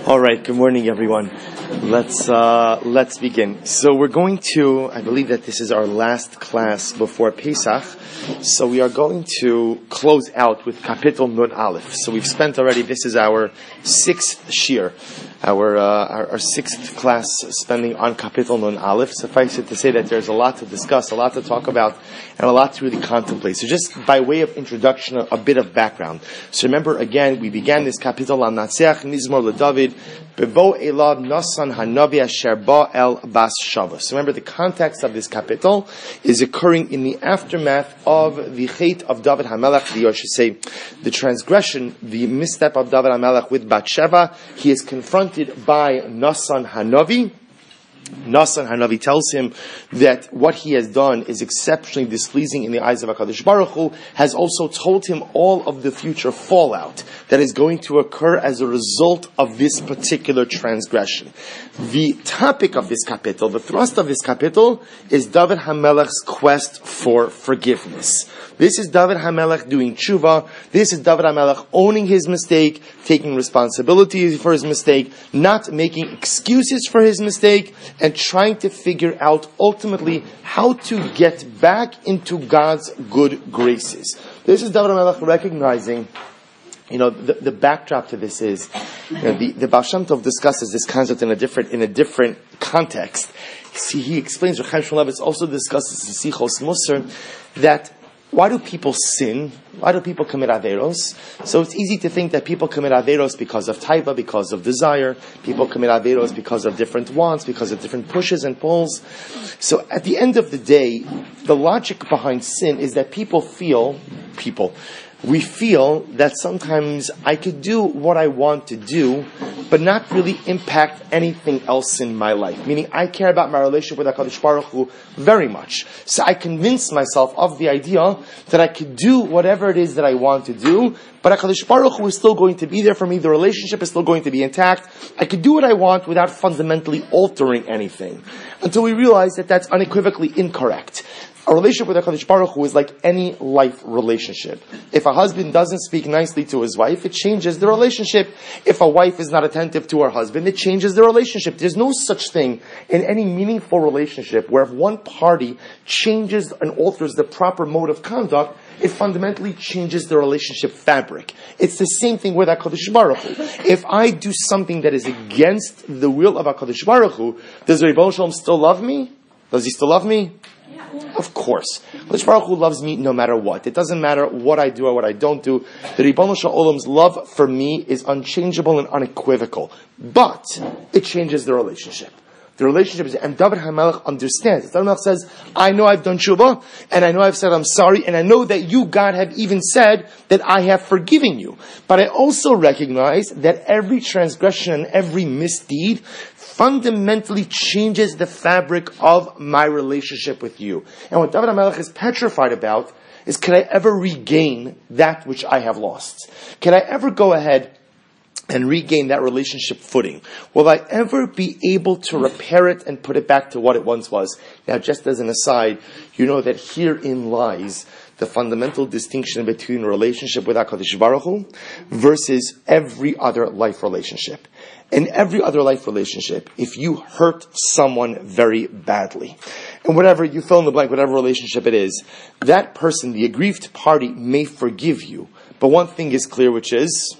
All right. Good morning, everyone. Let's begin. So we're going to. I believe that this is our last class before Pesach. So we are going to close out with Kapitel Nun Aleph. So we've spent already. This is our sixth shir, our sixth class spending on Kapitel Nun Aleph. Suffice it to say that there's a lot to discuss, a lot to talk about, and a lot to really contemplate. So just by way of introduction, a bit of background. So remember, again, we began this Kapitel on Natseach Nizmor LeDavid. Bebo Elav Nasan Hanavi Asher Ba El Bas Shava. So remember, the context of this kapitel is occurring in the aftermath of the Chet of David HaMelech, I should say, the transgression, the misstep of David HaMelech with Bathsheba. He is confronted by Nasan Hanavi. Nasan Hanavi tells him that what he has done is exceptionally displeasing in the eyes of HaKadosh Baruch Hu, has also told him all of the future fallout that is going to occur as a result of this particular transgression. The topic of this kapitel, the thrust of this kapitel, is David HaMelech's quest for forgiveness. This is David HaMelech doing tshuva. This is David HaMelech owning his mistake, taking responsibility for his mistake, not making excuses for his mistake, and trying to figure out ultimately how to get back into God's good graces. This is David HaMelech recognizing, the backdrop to this is, the Baal Shem Tov discusses this concept in a different context. See, he explains, Reb Chaim Shmulevitz also discusses in Sichos Musar, that why do people sin? Why do people commit averos? So it's easy to think that people commit averos because of taiva, because of desire. People commit averos because of different wants, because of different pushes and pulls. So at the end of the day, the logic behind sin is that we feel that sometimes I could do what I want to do, but not really impact anything else in my life. Meaning, I care about my relationship with HaKadosh Baruch Hu very much. So I convince myself of the idea that I could do whatever it is that I want to do, but HaKadosh Baruch Hu is still going to be there for me. The relationship is still going to be intact. I could do what I want without fundamentally altering anything. Until we realize that that's unequivocally incorrect. A relationship with HaKadosh Baruch Hu is like any life relationship. If a husband doesn't speak nicely to his wife, it changes the relationship. If a wife is not attentive to her husband, it changes the relationship. There's no such thing in any meaningful relationship where if one party changes and alters the proper mode of conduct, it fundamentally changes the relationship fabric. It's the same thing with HaKadosh Baruch Hu. If I do something that is against the will of HaKadosh Baruch Hu, does the Rebbeinu Shalom still love me? Does he still love me? Of course. HaKadosh Baruch Hu loves me no matter what. It doesn't matter what I do or what I don't do. The Rebbeinu Shalom's love for me is unchangeable and unequivocal. But it changes the relationship. The relationship is, and David HaMelech understands. David HaMelech says, I know I've done tshuva, and I know I've said I'm sorry, and I know that you, God, have even said that I have forgiven you. But I also recognize that every transgression and every misdeed fundamentally changes the fabric of my relationship with you. And what David HaMelech is petrified about is, can I ever regain that which I have lost? Can I ever go ahead and regain that relationship footing? Will I ever be able to repair it and put it back to what it once was? Now, just as an aside, you know that herein lies the fundamental distinction between a relationship with HaKadosh Baruch Hu versus every other life relationship. In every other life relationship, if you hurt someone very badly, and whatever, you fill in the blank, whatever relationship it is, that person, the aggrieved party, may forgive you. But one thing is clear, which is,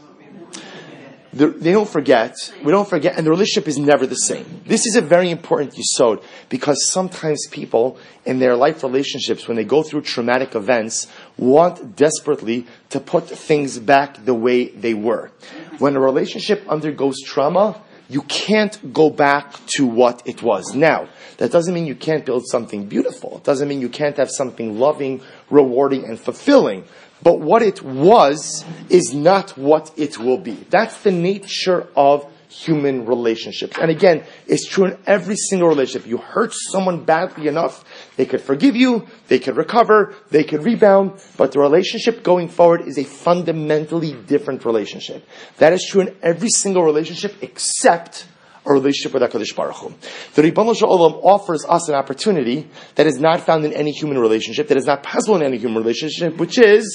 we don't forget, and the relationship is never the same. This is a very important yesod, because sometimes people, in their life relationships, when they go through traumatic events, want desperately to put things back the way they were. When a relationship undergoes trauma, you can't go back to what it was. Now, that doesn't mean you can't build something beautiful. It doesn't mean you can't have something loving, rewarding, and fulfilling. But what it was is not what it will be. That's the nature of human relationships. And again, it's true in every single relationship. You hurt someone badly enough, they could forgive you, they could recover, they could rebound, but the relationship going forward is a fundamentally different relationship. That is true in every single relationship except a relationship with HaKadosh Baruch Hu. The Rebbeinu Shalom offers us an opportunity that is not found in any human relationship, that is not possible in any human relationship, which is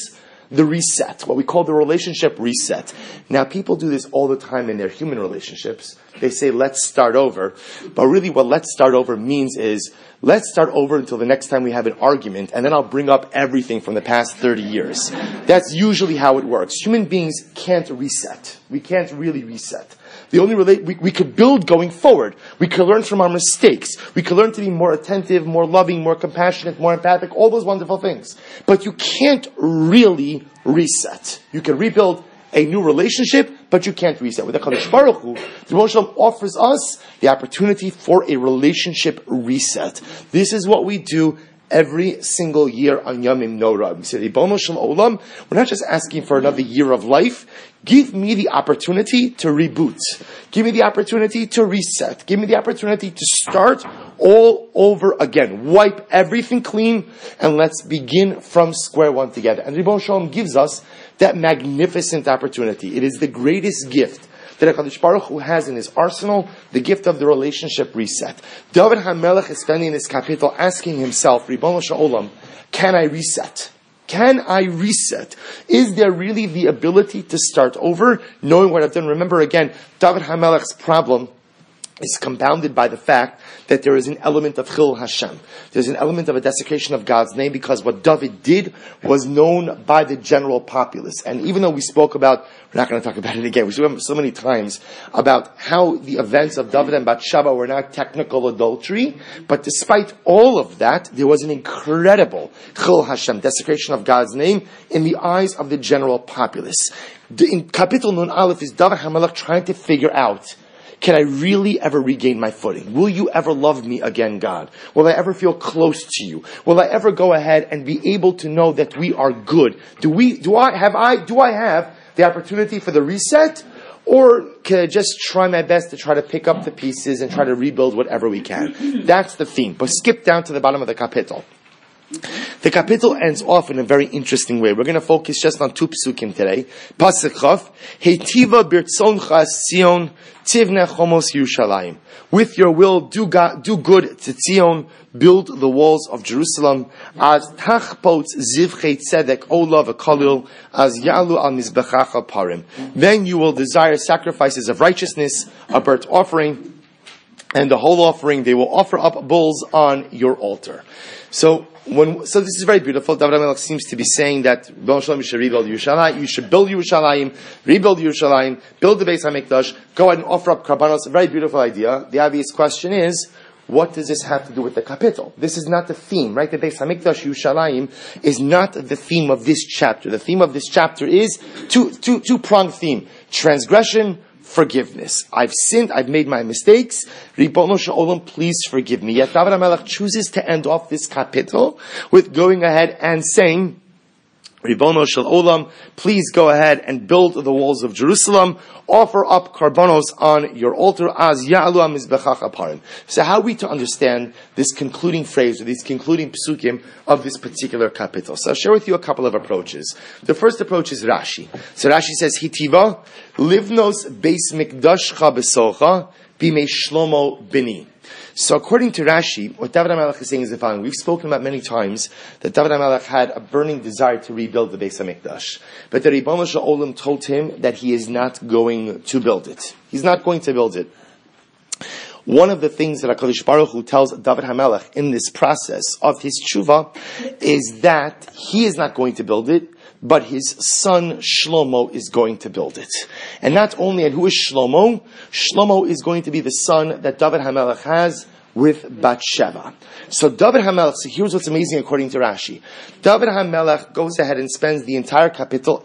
the reset, what we call the relationship reset. Now, people do this all the time in their human relationships. They say, let's start over. But really what let's start over means is, let's start over until the next time we have an argument, and then I'll bring up everything from the past 30 years. That's usually how it works. Human beings can't reset. We can't really reset. The only we could build going forward. We could learn from our mistakes. We could learn to be more attentive, more loving, more compassionate, more empathic, all those wonderful things. But you can't really reset. You can rebuild a new relationship, but you can't reset. With the HaKadosh Baruch Hu, the Rebbeinu Shalom offers us the opportunity for a relationship reset. This is what we do every single year on Yamim Norah. We say, Rebbeinu Shalom Olam, we're not just asking for another year of life. Give me the opportunity to reboot. Give me the opportunity to reset. Give me the opportunity to start all over again. Wipe everything clean, and let's begin from square one together. And Rebbeinu Shalom gives us that magnificent opportunity. It is the greatest gift that HaKadosh Baruch Hu has in his arsenal, the gift of the relationship reset. David HaMelech is spending this kapitel asking himself, Rebbeinu Shalom, can I reset? Can I reset? Is there really the ability to start over, knowing what I've done? Remember again, David HaMelech's problem is compounded by the fact that there is an element of Chil Hashem. There's an element of a desecration of God's name, because what David did was known by the general populace. And even though we spoke about, we're not going to talk about it again, we spoke so many times about how the events of David and Bathsheba were not technical adultery, but despite all of that, there was an incredible Chil Hashem, desecration of God's name, in the eyes of the general populace. In Kapitel Nun Aleph is David HaMelech trying to figure out, can I really ever regain my footing? Will you ever love me again, God? Will I ever feel close to you? Will I ever go ahead and be able to know that we are good? Do I have the opportunity for the reset? Or can I just try my best to try to pick up the pieces and try to rebuild whatever we can? That's the theme. But skip down to the bottom of the kapitel. The kapitel ends off in a very interesting way. We're going to focus just on two psukim today. Pasuk Chaf, Heitiva birtzoncha Sion tivne chomos Yerushalayim. With your will, do good to Zion, build the walls of Jerusalem. As tachpot zivchei tzedek ola v'kolil, as yalu al mizbechacha parim. Then you will desire sacrifices of righteousness, a burnt offering, and the whole offering. They will offer up bulls on your altar. So this is very beautiful. David HaMelech seems to be saying that you should rebuild Yerushalayim, you should build Yerushalayim, rebuild Yerushalayim, build the Beis HaMikdash, go ahead and offer up karbanos. A very beautiful idea. The obvious question is, what does this have to do with the kapitel? This is not the theme, right? The Beis HaMikdash, Yerushalayim, is not the theme of this chapter. The theme of this chapter is two-pronged theme: transgression, forgiveness. I've sinned, I've made my mistakes. Ribono Shalom, please forgive me. Yet David HaMelech chooses to end off this kapitel with going ahead and saying, Ribono Shalom, please go ahead and build the walls of Jerusalem. Offer up karbanos on your altar as ya'alu mizbechacha parim. So how are we to understand this concluding phrase or these concluding psukim of this particular kapitel? So I'll share with you a couple of approaches. The first approach is Rashi. So Rashi says, Hitiva livnos beis mikdashcha besocha bimei Shlomo bini. So according to Rashi, what David HaMelech is saying is the following. We've spoken about many times that David HaMelech had a burning desire to rebuild the Beis HaMikdash. But the Ribono Shel Olam told him that he is not going to build it. He's not going to build it. One of the things that HaKadosh Baruch Hu tells David HaMelech in this process of his tshuva is that he is not going to build it, but his son Shlomo is going to build it. And not only, and who is Shlomo? Shlomo is going to be the son that David HaMelech has with Bathsheba. So David HaMelech, so here's what's amazing according to Rashi. David HaMelech goes ahead and spends the entire kapitel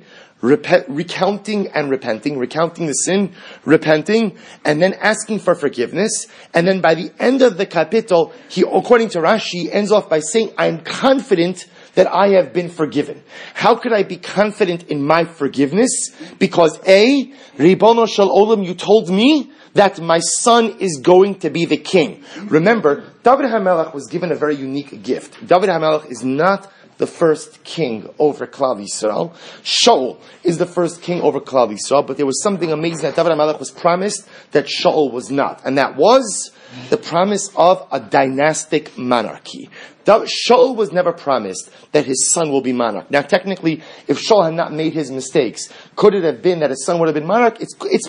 recounting and repenting, recounting the sin, repenting, and then asking for forgiveness. And then by the end of the kapitel, he, according to Rashi, ends off by saying, I'm confident that I have been forgiven. How could I be confident in my forgiveness? Because Ribono Shel Olam, you told me that my son is going to be the king. Remember, David HaMelech was given a very unique gift. David HaMelech is not the first king over Klal Yisrael. Shaul is the first king over Klal Yisrael, but there was something amazing that David HaMelech was promised that Shaul was not. And that was the promise of a dynastic monarchy. Shaul was never promised that his son will be monarch. Now, technically, if Shaul had not made his mistakes, could it have been that his son would have been monarch? It's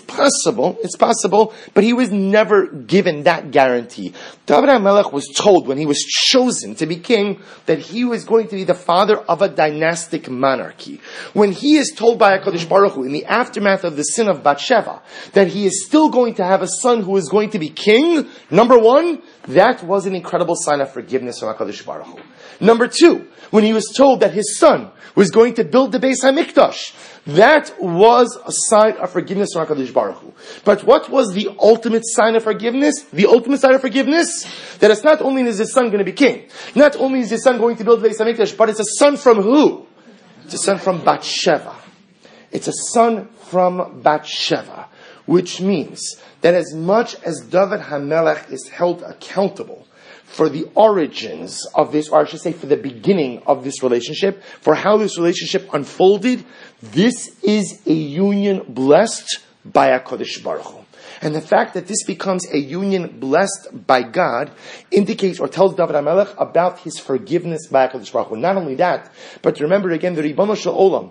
possible, but he was never given that guarantee. David HaMelech was told when he was chosen to be king that he was going to be the father of a dynastic monarchy. When he is told by HaKadosh Baruch Hu in the aftermath of the sin of Bathsheba that he is still going to have a son who is going to be king, number one, that was an incredible sign of forgiveness from HaKadosh Baruch Hu. Number two, when he was told that his son was going to build the Beis HaMikdash, that was a sign of forgiveness from HaKadosh Baruch Hu. But what was the ultimate sign of forgiveness? The ultimate sign of forgiveness? That it's not only is his son going to be king, not only is his son going to build the Beis HaMikdash, but it's a son from who? It's a son from Bathsheba. It's a son from Bathsheba. Which means that as much as David HaMelech is held accountable for the origins of this, or I should say for the beginning of this relationship, for how this relationship unfolded, this is a union blessed by HaKadosh Baruch Hu. And the fact that this becomes a union blessed by God indicates or tells David HaMelech about his forgiveness by HaKadosh Baruch Hu. Not only that, but remember again, the Ribono Shel Olam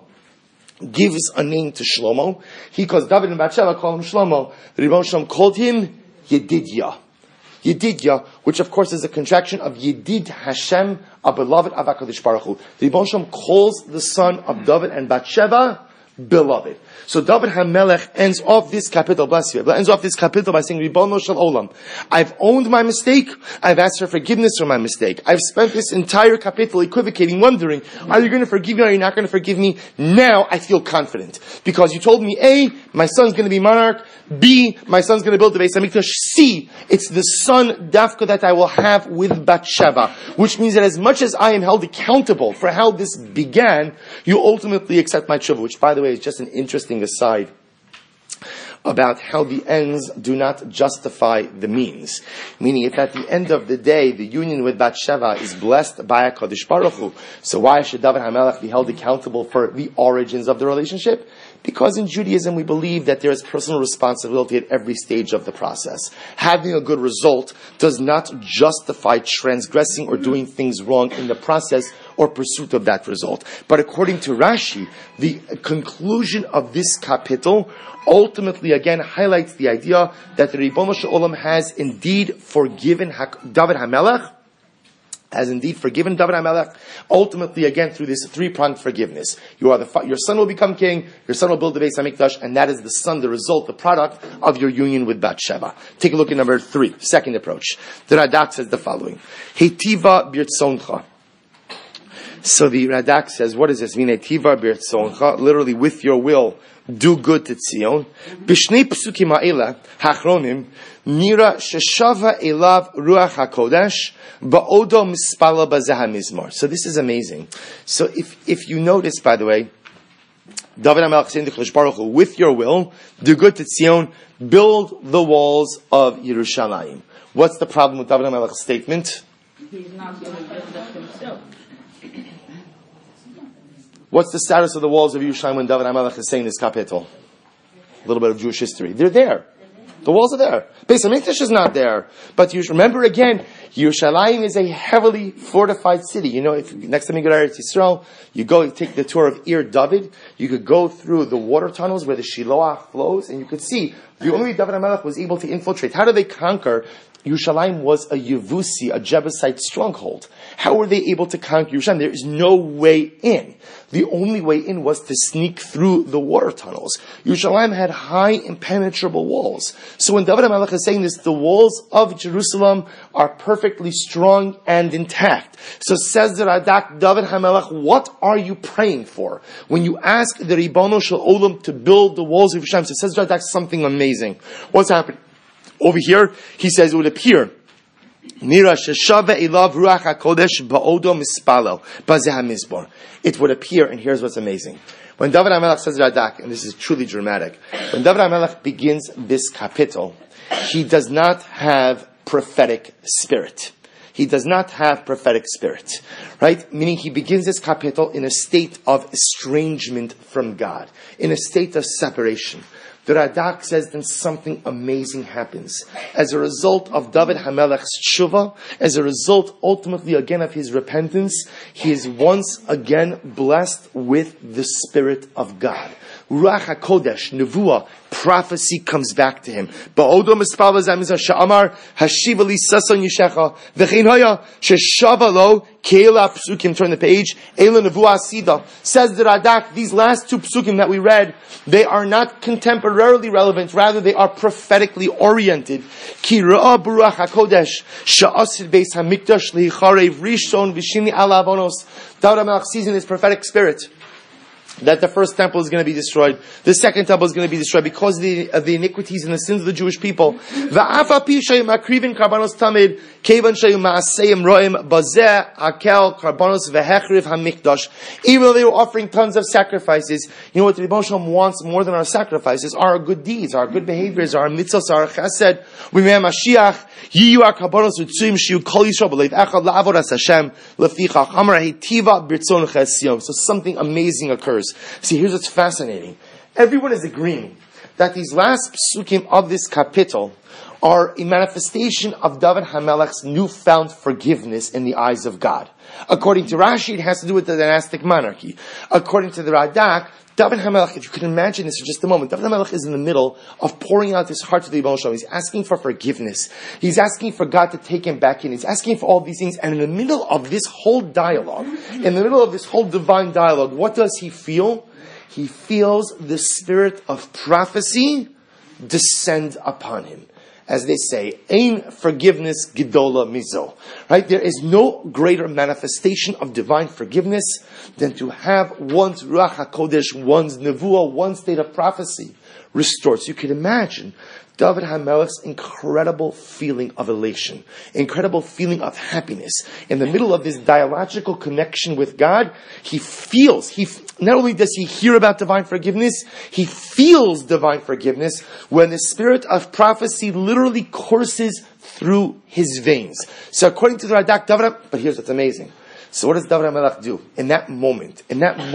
gives a name to Shlomo. He calls David and Bathsheba, call him Shlomo. The Ribono Shel Olam called him Yedidya. Yedidya, which of course is a contraction of Yedid Hashem, a beloved of HaKadosh Baruch Hu. The Ribono Shel Olam calls the son of David and Bathsheba beloved. So David HaMelech ends off this capital, bless you, ends off this capital by saying, Ribono Shel Olam, I've owned my mistake, I've asked for forgiveness for my mistake. I've spent this entire capital equivocating, wondering, are you going to forgive me or are you not going to forgive me? Now I feel confident. Because you told me, A, my son's going to be monarch, B, my son's going to build the Beis HaMikdash, C, it's the son, Dafka, that I will have with Bathsheba. Which means that as much as I am held accountable for how this began, you ultimately accept my tshuva, which by the way is just an interesting aside about how the ends do not justify the means. Meaning, if at the end of the day, the union with Bathsheba is blessed by HaKadosh Baruch Hu, so why should David HaMelech be held accountable for the origins of the relationship? Because in Judaism we believe that there is personal responsibility at every stage of the process. Having a good result does not justify transgressing or doing things wrong in the process or pursuit of that result. But according to Rashi, the conclusion of this capital ultimately again highlights the idea that the Ribono Shel Olam has indeed forgiven David HaMelech, ultimately again through this three-pronged forgiveness. Your son will become king, your son will build the Beis HaMikdash, and that is the son, the result, the product of your union with Bathsheba. Take a look at number 3, second approach. The Radak says the following. Heitiva b'rtzoncha. So the Radak says, what does this mean? Heitiva b'rtzoncha, literally with your will, do good to Tzion. B'shnei psukim ha'ela, hachronim, nira sheshava elav ruach hakodesh, ba'odo mispala b'zeh hamizmor. So this is amazing. So if you notice, by the way, David HaMelech saying to Kadosh Baruch Hu, with your will, do good to Tzion, build the walls of Yerushalayim. What's the problem with David HaMelech's statement? He's not going to build up himself. What's the status of the walls of Yerushalayim when David HaMelech is saying this capital? A little bit of Jewish history. They're there. The walls are there. Beis HaMikdash is not there. But you remember again, Yerushalayim is a heavily fortified city. You know, if next time you go to Eretz Yisrael, you take the tour of Ir David, you could go through the water tunnels where the Shiloah flows, and you could see the only way David HaMelech was able to infiltrate. How did they conquer? Yerushalayim was a Yevusi, a Jebusite stronghold. How were they able to conquer Yerushalayim? There is no way in. The only way in was to sneak through the water tunnels. Yerushalayim had high, impenetrable walls. So when David HaMelech is saying this, the walls of Jerusalem are perfectly strong and intact. So says the Radak, David HaMelech, what are you praying for? When you ask the Ribono Shel Olam to build the walls of Yerushalayim, so says the Radak something amazing. What's happening? Over here, he says it would appear, Nira sheshava elav ruach hakodesh ba'odo mispalel b'zeh hamizbor. It would appear, and here's what's amazing. When David HaMelech says Radak, and this is truly dramatic, when David HaMelech begins this capital, he does not have prophetic spirit. He does not have prophetic spirit, right? Meaning he begins this capital in a state of estrangement from God, in a state of separation. The Radak says then something amazing happens. As a result of David HaMelech's tshuva, as a result ultimately again of his repentance, he is once again blessed with the Spirit of God. Ruach HaKodesh, Nevuah, prophecy comes back to him. Ba'odo mispal v'zamizah sha'amar hashiva li sason yishecha v'chein haya sheshava lo keila psukim. Turn the page. Eila Nevuah Sida. Says the Radak, these last two psukim that we read, they are not contemporarily relevant, rather they are prophetically oriented. Ki ra'a Ruach HaKodesh sha'asid beis hamikdash licharev rishon v'shini ala avonos. David HaMelech sees in his prophetic spirit that the first temple is going to be destroyed, the second temple is going to be destroyed because of the gniniquities and the sins of the Jewish people. Even though they were offering tons of sacrifices, you know what the Rebbe Shalom wants more than our sacrifices? Our good deeds, our good behaviors, our mitzvahs, our chesed. We may have Mashiach, yiyu our karbanos utzuim shiu kol yisrael b'leiv echad la'avodas Hashem lefichach amar heitiva b'ritzon chesyom. So something amazing occurs. See, here's what's fascinating. Everyone is agreeing that these last psukim of this kapitel are a manifestation of David HaMelech's newfound forgiveness in the eyes of God. According to Rashi, it has to do with the dynastic monarchy. According to the Radak, David HaMelech, if you can imagine this for just a moment, David HaMelech is in the middle of pouring out his heart to the Yibam Shalom. He's asking for forgiveness. He's asking for God to take him back in. He's asking for all these things. And in the middle of this whole dialogue, in the middle of this whole divine dialogue, what does he feel? He feels the spirit of prophecy descend upon him. As they say, Ein forgiveness gedola mizo. Right? There is no greater manifestation of divine forgiveness than to have one's Ruach HaKodesh, one's Nevuah, one state of prophecy restored. So you can imagine David HaMelech's incredible feeling of elation, incredible feeling of happiness. In the middle of this dialogical connection with God, not only does he hear about divine forgiveness, he feels divine forgiveness when the spirit of prophecy literally courses through his veins. So according to the Radak, but here's what's amazing. So what does David HaMelech do? In that moment,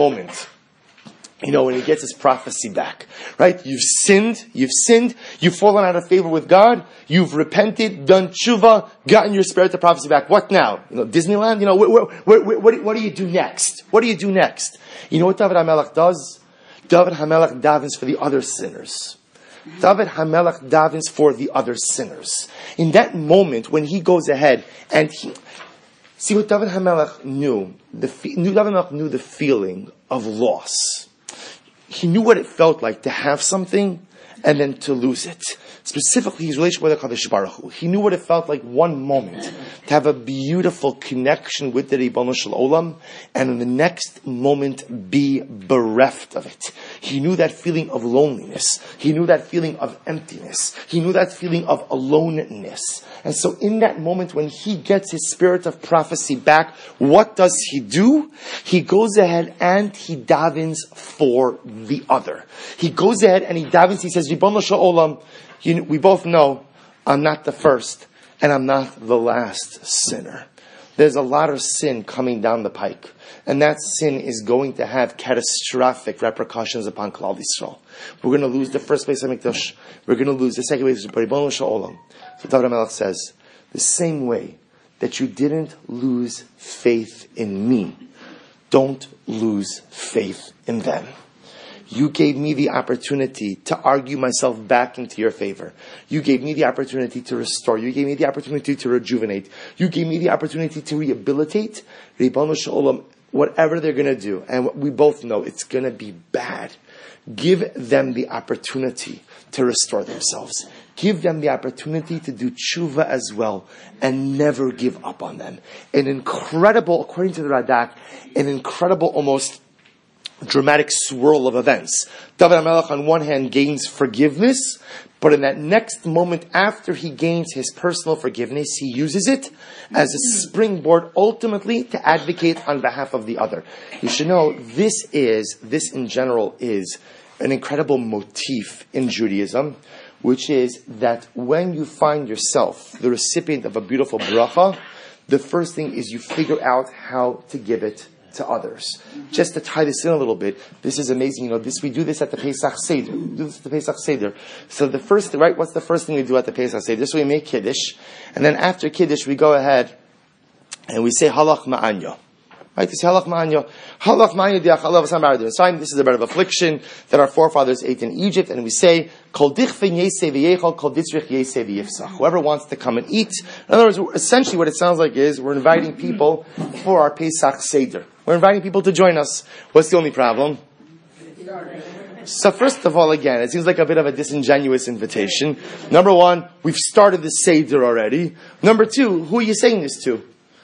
you know, when he gets his prophecy back, right? You've sinned, you've fallen out of favor with God, you've repented, done tshuva, gotten your spirit of prophecy back. What now? You know, Disneyland? You know, what do you do next? What do you do next? You know what David HaMelech does? David HaMelech davens for the other sinners. David HaMelech davens for the other sinners. In that moment, when he goes ahead and see what David HaMelech knew. David HaMelech knew the feeling of loss. He knew what it felt like to have something and then to lose it. Specifically, his relationship with HaKadosh Baruch Hu. He knew what it felt like one moment to have a beautiful connection with the Ribono Shel Olam, and in the next moment be bereft of it. He knew that feeling of loneliness. He knew that feeling of emptiness. He knew that feeling of aloneness. And so in that moment when he gets his spirit of prophecy back, what does he do? He goes ahead and he davens for the other. He goes ahead and he davens, he says, Ribono Shel Olam, we both know I'm not the first and I'm not the last sinner. There's a lot of sin coming down the pike. And that sin is going to have catastrophic repercussions upon Klal Yisrael. We're going to lose the first Beis HaMikdash. We're going to lose the second Beis Ribono Shel Olam. So David HaMelech says, the same way that you didn't lose faith in me, don't lose faith in them. You gave me the opportunity to argue myself back into your favor. You gave me the opportunity to restore. You gave me the opportunity to rejuvenate. You gave me the opportunity to rehabilitate. Ribono Shel Olam, whatever they're going to do, and we both know it's going to be bad, give them the opportunity to restore themselves. Give them the opportunity to do tshuva as well, and never give up on them. An incredible, according to the Radak, almost dramatic swirl of events. David HaMelech on one hand gains forgiveness, but in that next moment after he gains his personal forgiveness, he uses it as a springboard ultimately to advocate on behalf of the other. You should know this in general is an incredible motif in Judaism, which is that when you find yourself the recipient of a beautiful bracha, the first thing is you figure out how to give it to others. Just to tie this in a little bit, this is amazing. We do this at the Pesach Seder. So the first, right, what's the first thing we do at the Pesach Seder? So we make Kiddush, and then after Kiddush we go ahead and we say Halach Ma'anya. Right, this halach ma'anya. Halach ma'anya di'achalav samar d'Mitzrayim. This is a bread of affliction that our forefathers ate in Egypt, and we say, Kol dichfen yeseh v'yechal, kol ditzrich yeseh v'yifsach. Whoever wants to come and eat. In other words, essentially what it sounds like is, we're inviting people for our Pesach Seder. We're inviting people to join us. What's the only problem? So first of all, again, it seems like a bit of a disingenuous invitation. Number one, we've started the Seder already. Number two, who are you saying this to?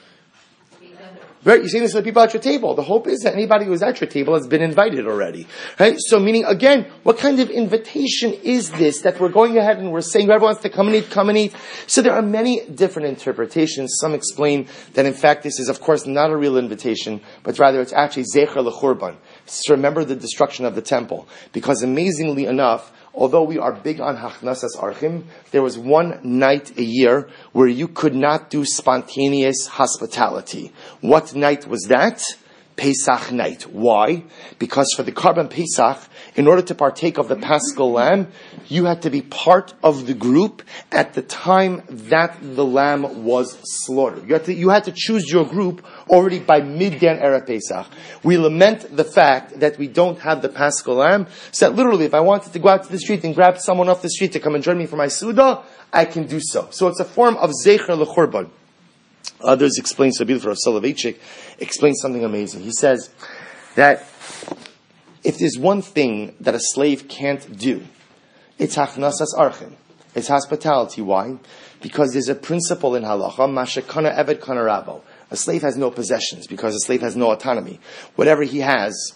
Right, you're saying this to the people at your table. The hope is that anybody who's at your table has been invited already. Right? So meaning, again, what kind of invitation is this that we're going ahead and we're saying whoever wants to come and eat? So there are many different interpretations. Some explain that in fact this is of course not a real invitation, but rather it's actually Zecher L'Churban. It's to remember the destruction of the temple. Because amazingly enough, although we are big on Hachnasas Archim, there was one night a year where you could not do spontaneous hospitality. What night was that? Pesach night. Why? Because for the Karban Pesach, in order to partake of the Paschal Lamb, you had to be part of the group at the time that the lamb was slaughtered. You had to choose your group already by midday Erev Pesach. We lament the fact that we don't have the Paschal Lamb, so that literally if I wanted to go out to the street and grab someone off the street to come and join me for my Suda, I can do so. So it's a form of Zecher L'Churban. Others explain, so beautiful, Rav Soloveitchik explains something amazing. He says that if there's one thing that a slave can't do, it's Hachnasas Archim. It's hospitality. Why? Because there's a principle in halacha, Mashakana Eved Kana Rabo. A slave has no possessions because a slave has no autonomy. Whatever he has,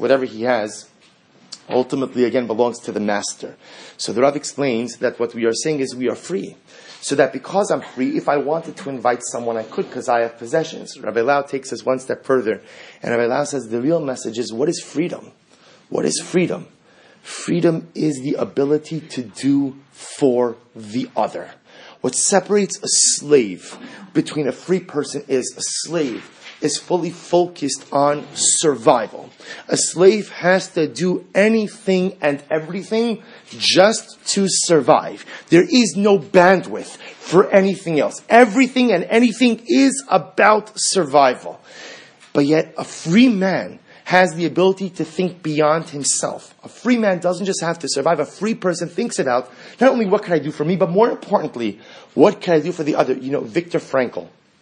ultimately again belongs to the master. So the Rav explains that what we are saying is we are free. So that because I'm free, if I wanted to invite someone, I could because I have possessions. Rabbi Lau takes us one step further. And Rabbi Lau says the real message is, what is freedom? What is freedom? Freedom is the ability to do for the other. What separates a slave between a free person is a slave is fully focused on survival. A slave has to do anything and everything just to survive. There is no bandwidth for anything else. Everything and anything is about survival. But yet a free man has the ability to think beyond himself. A free man doesn't just have to survive. A free person thinks about not only what can I do for me, but more importantly, what can I do for the other? Viktor Frankl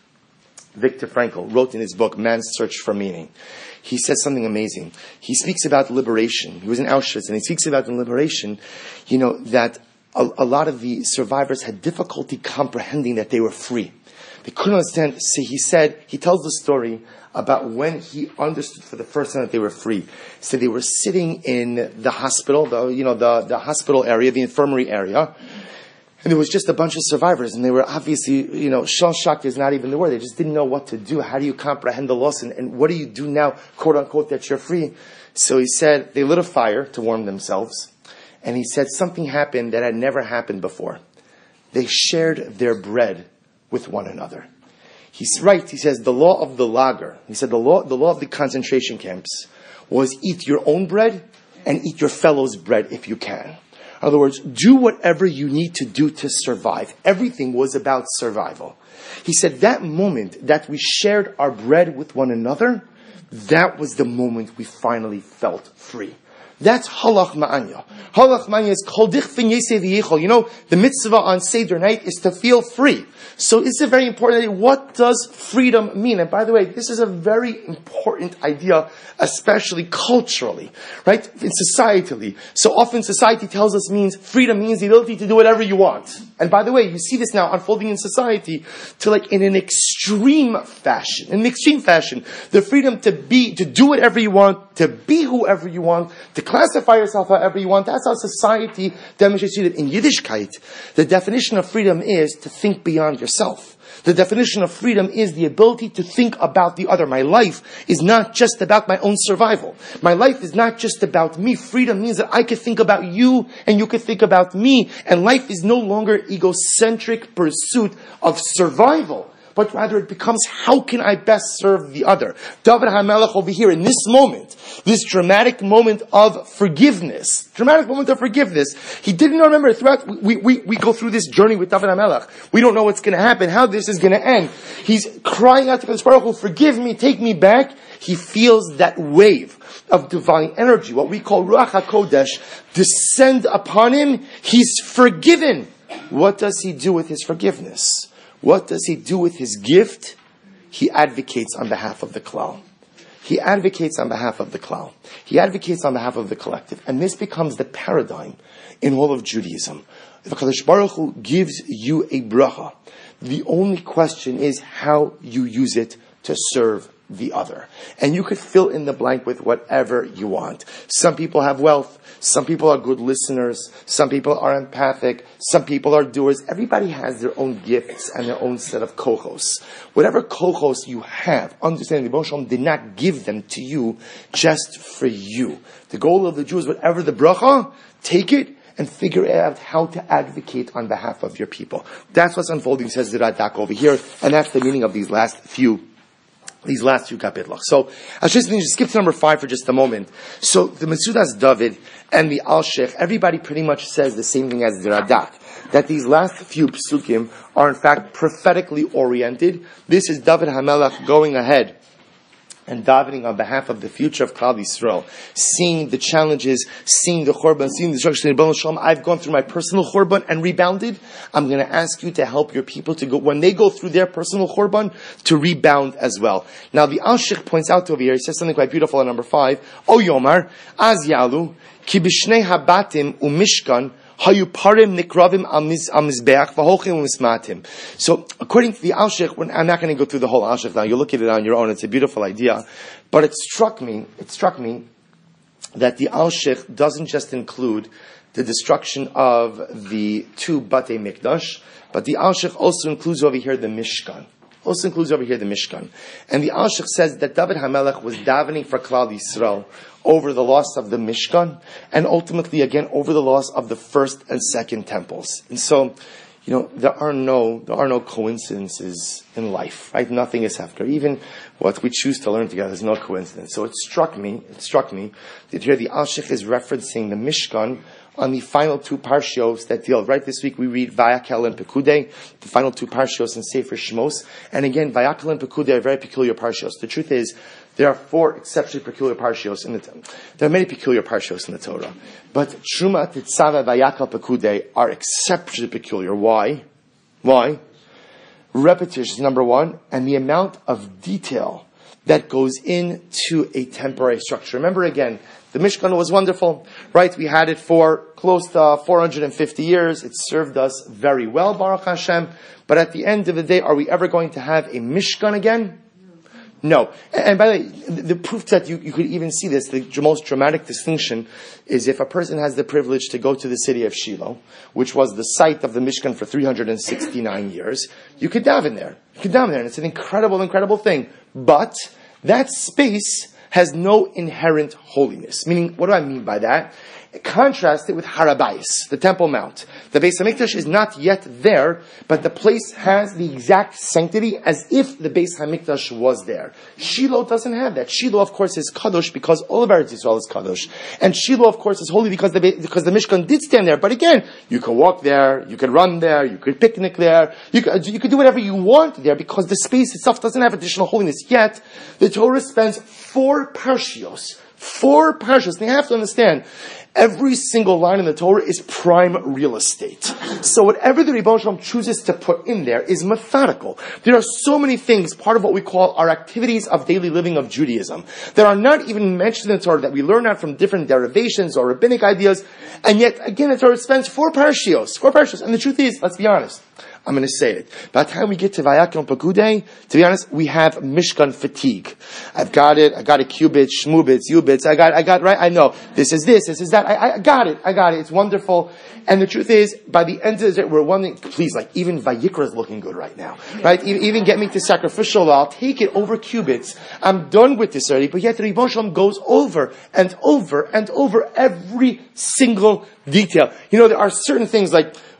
wrote in his book, Man's Search for Meaning. He says something amazing. He speaks about liberation. He was in Auschwitz, and he speaks about in liberation, that a lot of the survivors had difficulty comprehending that they were free. They couldn't understand. So he tells the story about when he understood for the first time that they were free. So they were sitting in the hospital, the hospital area, the infirmary area, and there was just a bunch of survivors, and they were obviously, shell-shocked is not even the word. They just didn't know what to do. How do you comprehend the loss? And what do you do now, quote unquote, that you're free? So he said, they lit a fire to warm themselves. And he said something happened that had never happened before. They shared their bread with one another. He's right. He says the law of the lager. He said the law of the concentration camps was eat your own bread and eat your fellow's bread if you can. In other words, do whatever you need to do to survive. Everything was about survival. He said that moment that we shared our bread with one another, that was the moment we finally felt free. That's halach ma'anya. Halach ma'anya is kol dichfen yeseh v'yichol. The mitzvah on Seder night is to feel free. So it's a very important idea. What does freedom mean? And by the way, this is a very important idea, especially culturally, right? And societally. So often society tells us freedom means the ability to do whatever you want. And by the way, you see this now unfolding in society in an extreme fashion. The freedom to do whatever you want, to be whoever you want, to classify yourself however you want. That's how society demonstrates it. In Yiddishkeit, the definition of freedom is to think beyond yourself. The definition of freedom is the ability to think about the other. My life is not just about my own survival. My life is not just about me. Freedom means that I could think about you and you could think about me. And life is no longer egocentric pursuit of survival, but rather it becomes, how can I best serve the other? David HaMelech over here in this moment, this dramatic moment of forgiveness, he didn't remember throughout, we go through this journey with David HaMelech. We don't know what's going to happen, how this is going to end. He's crying out to Kadosh Baruch Hu, forgive me, take me back. He feels that wave of divine energy, what we call Ruach HaKodesh, descend upon him. He's forgiven. What does he do with his forgiveness? What does he do with his gift? He advocates on behalf of the klal. He advocates on behalf of the klal. He advocates on behalf of the collective. And this becomes the paradigm in all of Judaism. If HaKadosh Baruch Hu gives you a bracha, the only question is how you use it to serve the other. And you could fill in the blank with whatever you want. Some people have wealth. Some people are good listeners. Some people are empathic. Some people are doers. Everybody has their own gifts and their own set of kochos. Whatever kochos you have, understand the Rebbeinu Shalom did not give them to you just for you. The goal of the Jew is whatever the bracha, take it and figure out how to advocate on behalf of your people. That's what's unfolding, says the Radak over here, and that's the meaning of these last few kapitlos. So, I'll just skip to number 5 for just a moment. So, the Metzudas David and the Al-Sheikh, everybody pretty much says the same thing as the Radak, that these last few psukim are in fact prophetically oriented. This is David HaMelech going ahead and davening on behalf of the future of Klal Yisrael, seeing the challenges, seeing the Churban, seeing the destruction of Rebbeinu Shalom. I've gone through my personal Churban and rebounded. I'm going to ask you to help your people to go, when they go through their personal Churban, to rebound as well. Now the Al-Sheikh points out over here, he says something quite beautiful in number 5, O Yomar, Az Yalu, Ki B'shnei Habatim Umishkan, so, according to the Al-Sheikh, I'm not going to go through the whole Al-Sheikh now. You look at it on your own. It's a beautiful idea. But it struck me that the Al-Sheikh doesn't just include the destruction of the 2 Batei Mikdash, but the Al-Sheikh also includes over here the Mishkan. And the Al-Sheikh says that David HaMelech was davening for Klal Yisrael over the loss of the Mishkan, and ultimately again over the loss of the first and second temples. And so, there are no coincidences in life, right? Nothing is after. Even what we choose to learn together is no coincidence. So it struck me that here the Al-Sheikh is referencing the Mishkan on the final 2 parshios that deal. Right this week we read Vayakel and Pekudei, the final 2 parshios in Sefer Shmos. And again, Vayakel and Pekudei are very peculiar parshios. The truth is, there are 4 exceptionally peculiar parshios in the Torah. There are many peculiar parshios in the Torah. But Truma, Tetzaveh, Vayakel, Pekudei are exceptionally peculiar. Why? Repetition, number 1, and the amount of detail that goes into a temporary structure. Remember again, the Mishkan was wonderful, right? We had it for close to 450 years. It served us very well, Baruch Hashem. But at the end of the day, are we ever going to have a Mishkan again? No. And by the way, the proof that you could even see this, the most dramatic distinction is if a person has the privilege to go to the city of Shiloh, which was the site of the Mishkan for 369 years, you could daven there. And it's an incredible thing. But that space has no inherent holiness. Meaning, what do I mean by that? Contrast it with Har HaBayis, the Temple Mount. The Beis HaMikdash is not yet there, but the place has the exact sanctity as if the Beis HaMikdash was there. Shiloh doesn't have that. Shiloh, of course, is Kadosh because all of Eretz Yisrael is Kadosh. And Shiloh, of course, is holy because the Mishkan did stand there. But again, you can walk there, you can run there, you could picnic there, you could do whatever you want there because the space itself doesn't have additional holiness. Yet, the Torah spends 4 parshios. And you have to understand, every single line in the Torah is prime real estate. So whatever the Rebbeinu Shalom chooses to put in there is methodical. There are so many things, part of what we call our activities of daily living of Judaism, that are not even mentioned in the Torah, that we learn out from different derivations or rabbinic ideas, and yet, again, the Torah spends 4 parshios. And the truth is, let's be honest, I'm going to say it. By the time we get to Vayakel and Pekudei, to be honest, we have Mishkan fatigue. I've got it. I got a qubit, shmubits, ubits. I got, right? I know. This is that. I got it. It's wonderful. And the truth is, by the end of the day, we're wondering, please, like, even Vayikra is looking good right now. Right? Even get me to sacrificial law. I'll take it over qubits. I'm done with this already. But yet the Rebbeinu Shalom goes over and over and over every single detail. There are certain things like,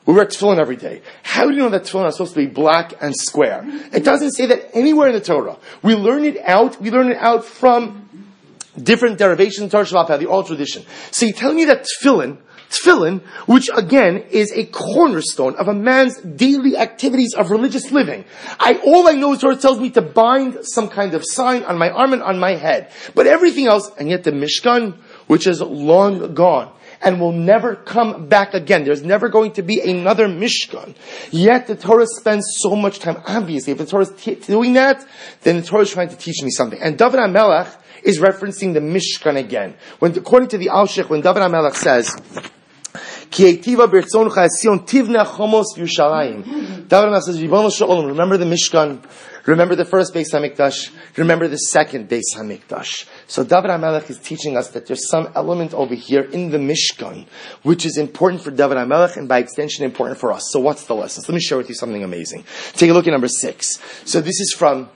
We wear tefillin every day. How do you know that tefillin are supposed to be black and square? It doesn't say that anywhere in the Torah. We learn it out from different derivations of Torah Shabbat, the oral tradition. So you're telling me that tefillin, which again is a cornerstone of a man's daily activities of religious living. All I know is Torah tells me to bind some kind of sign on my arm and on my head. But everything else, and yet the Mishkan, which is long gone, and will never come back again. There's never going to be another Mishkan. Yet the Torah spends so much time. Obviously, if the Torah is doing that, then the Torah is trying to teach me something. And David HaMelech is referencing the Mishkan again. According to the Al-Sheikh, when David HaMelech says, Ki eitiva b'rtzoncha Sion tivna chomos Yerushalayim. David HaMelech says, Ribono shel olam, remember the Mishkan, remember the first Beis HaMikdash, remember the second Beis HaMikdash. So David HaMelech is teaching us that there's some element over here in the Mishkan, which is important for David HaMelech and by extension important for us. So what's the lesson? So let me share with you something amazing. Take a look at number 6. So this is from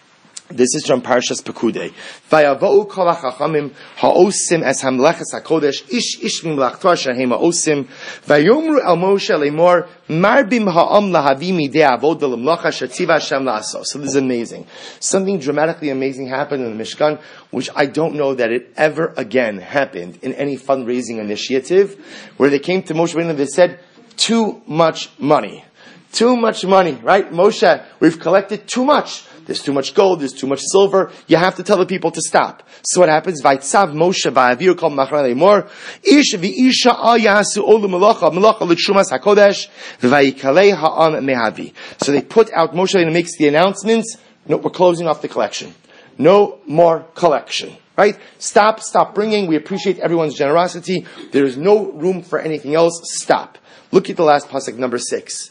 Parshas Pekudei. Vayavou kol hachachamim ha'osim es hamleches hakodesh ish mimlachto asher hem ha'osim vayomru el Moshe lemor marbim ha'am lahavi midei avoda lemlacha asher tziva Hashem la'asos. So this is amazing. Something dramatically amazing happened in the Mishkan, which I don't know that it ever again happened in any fundraising initiative, where they came to Moshe and they said, too much money. Too much money, right? Moshe, we've collected too much. There's too much gold, there's too much silver. You have to tell the people to stop. So what happens? Vaitzav Moshe va'avir kol machran lemor ish v'isha al yasu olu melacha l'tshumas hakodesh v'vayikalei ha'am mehavi. So they put out, Moshe makes the announcements, no, we're closing off the collection. No more collection. Right? Stop bringing. We appreciate everyone's generosity. There is no room for anything else. Stop. Look at the last pasuk, number 6.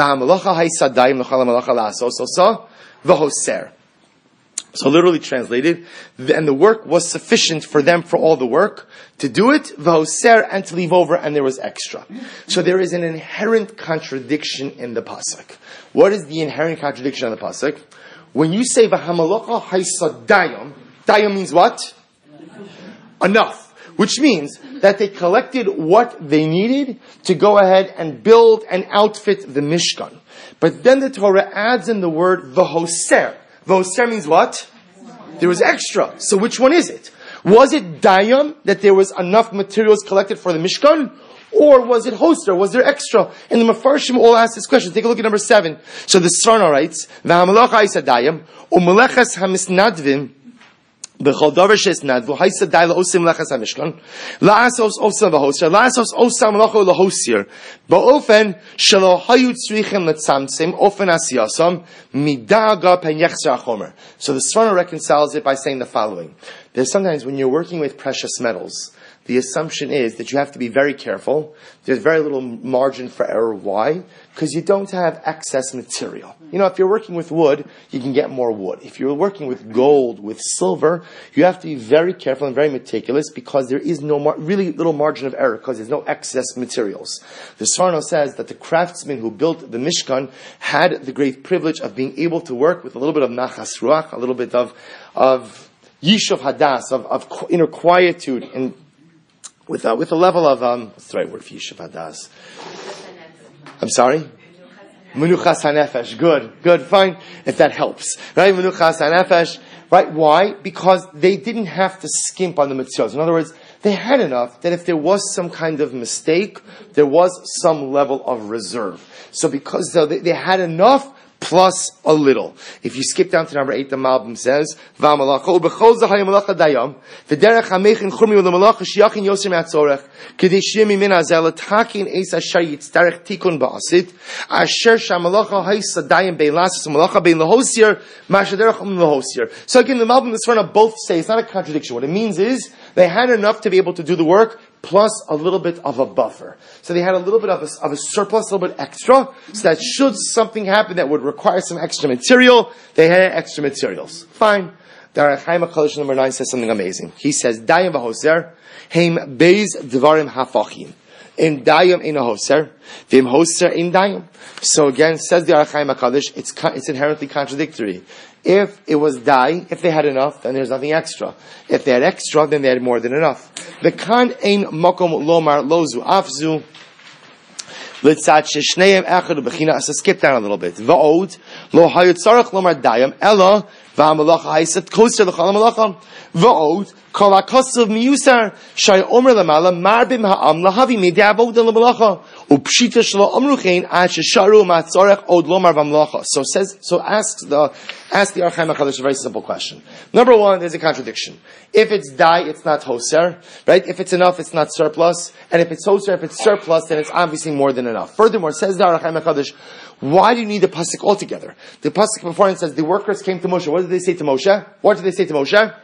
So literally translated, and the work was sufficient for them for all the work to do it, v'hoser, and to leave over, and there was extra. So there is an inherent contradiction in the pasuk. What is the inherent contradiction in the pasuk? When you say v'hamalacha haisadayim, dayim means what? Enough. Which means that they collected what they needed to go ahead and build and outfit the Mishkan. But then the Torah adds in the word v'hoser. V'hoser means what? There was extra. So which one is it? Was it dayam, that there was enough materials collected for the Mishkan? Or was it hoster? Was there extra? And the Mefarshim all ask this question. Take a look at number 7. So the Srana writes, v'hamalacha haisadayim, u'meleches hamisnadvim, b'chol davar she'esnadvu, haisadai la'osim lechas ha'mishkan, la'asos osam v'hoser, la'asos osam lacho l'hosir, ba'ofen shelo hayu tzrichem letzamtzim, ofen asiyasam, midaga pen yechzer hachomer. So the Srana reconciles it by saying the following. There's sometimes when you're working with precious metals, the assumption is that you have to be very careful. There's very little margin for error. Why? Because you don't have excess material. You know, if you're working with wood, you can get more wood. If you're working with gold, with silver, you have to be very careful and very meticulous because there is really little margin of error because there's no excess materials. The Sforno says that the craftsman who built the Mishkan had the great privilege of being able to work with a little bit of nachas ruach, a little bit of yishuv hadas, of inner quietude, and with a level of what's the right word for yishuv hadas? I'm sorry? Menuchas hanefesh. Good, fine. If that helps. Right? Menuchas hanefesh. Right? Why? Because they didn't have to skimp on the materials. In other words, they had enough that if there was some kind of mistake, there was some level of reserve. So because they had enough, plus a little. If you skip down to number 8, the Malbim says, "V'amalacha ubechol zahayim malacha dayam v'derech hamechin churmi u'lemalacha shiyachin yoser me'atzorech k'dei shiyeh mimena zeh l'takin eis asher yitzdarech tikun ba'asit asher shamalacha ha'isa dayam bein lasis u'malacha bein lahosir ma'ashaderech lahosir." So again, the Malbim and the Sforno both say it's not a contradiction. What it means is they had enough to be able to do the work, plus a little bit of a buffer. So they had a little bit of a surplus, a little bit extra, so that should something happen that would require some extra material, they had extra materials. Fine. Darach Chaim HaKadosh number 9 says something amazing. He says, Dayim v'hoser, heim beis dvarim hafachim. In Dayim in a hoser, v'im hoser in Dayim. So again, says the Darach Chaim HaKadosh, it's inherently contradictory. If it was dye, if they had enough, then there's nothing extra. If they had extra, then they had more than enough. The kan ein makom lomar lozu afzu. Let's skip down a little bit. Va'od lo hayotzarach lomar dayam ella va'amalacha haisat koser l'chal hamalacha. Va'od kol ha'kosav miyusar shay omer lamala marbim ha'am lahavi mid'avod l'malacha upshita shlo omruchein ad shesharu matzorech od lomar v'amalacha. So ask the Ar Chaim HaKadosh a very simple question. Number one, there's a contradiction. If it's die, it's not hoser, right? If it's enough, it's not surplus. And if it's hoser, if it's surplus, then it's obviously more than enough. Furthermore, says the Ar Chaim HaKadosh, why do you need the pasuk altogether? The pasuk before says the workers came to Moshe. What did they say to Moshe? What did they say to Moshe?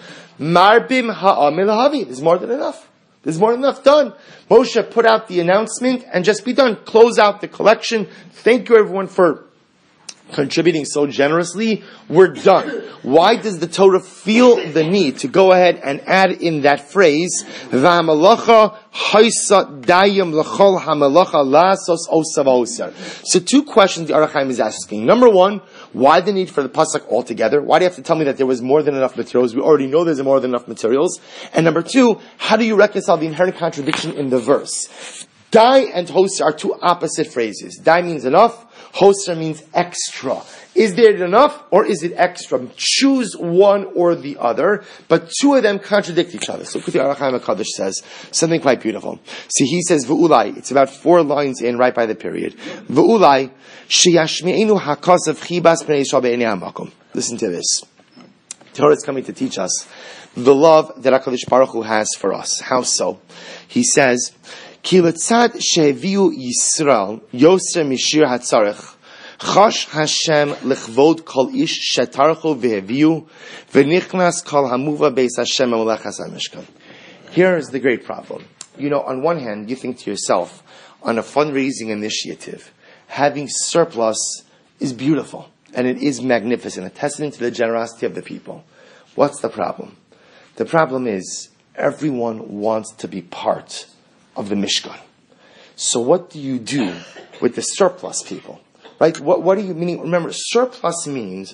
Marbim ha'amil havi. There's more than enough. There's more than enough. Done. Moshe put out the announcement and just be done. Close out the collection. Thank you everyone for contributing so generously. We're done. Why does the Torah feel the need to go ahead and add in that phrase, V'hamalacha haisa dayim l'chol hamalacha lasos osav oser? So two questions the Ar Chaim is asking. Number one, why the need for the pasuk altogether? Why do you have to tell me that there was more than enough materials? We already know there's more than enough materials. And number two, how do you reconcile the inherent contradiction in the verse? Die and hoser are two opposite phrases. Die means enough. Hoser means extra. Is there enough or is it extra? Choose one or the other, but two of them contradict each other. So look what the Ar Chaim HaKadosh says, something quite beautiful. See, he says, V'ulai, it's about 4 lines in, right by the period. V'ulai, sheyashmi'enu hakasav chibas b'nei Yisrael be'enei hamakom. Listen to this. Torah is coming to teach us the love that HaKadosh Baruch Hu has for us. How so? He says, Ki letzad she'eviu Yisrael yoser mishir hatzarech chash Hashem lechvod kol ish shetarchu ve'eviu v'nichnas kol hamuva beis Hashem amalachas hamishkan. Here is the great problem. On one hand, you think to yourself, on a fundraising initiative, having surplus is beautiful and it is magnificent, a testament to the generosity of the people. What's the problem? The problem is everyone wants to be part of the Mishkan. So what do you do with the surplus people? Right? What do you mean? Remember, surplus means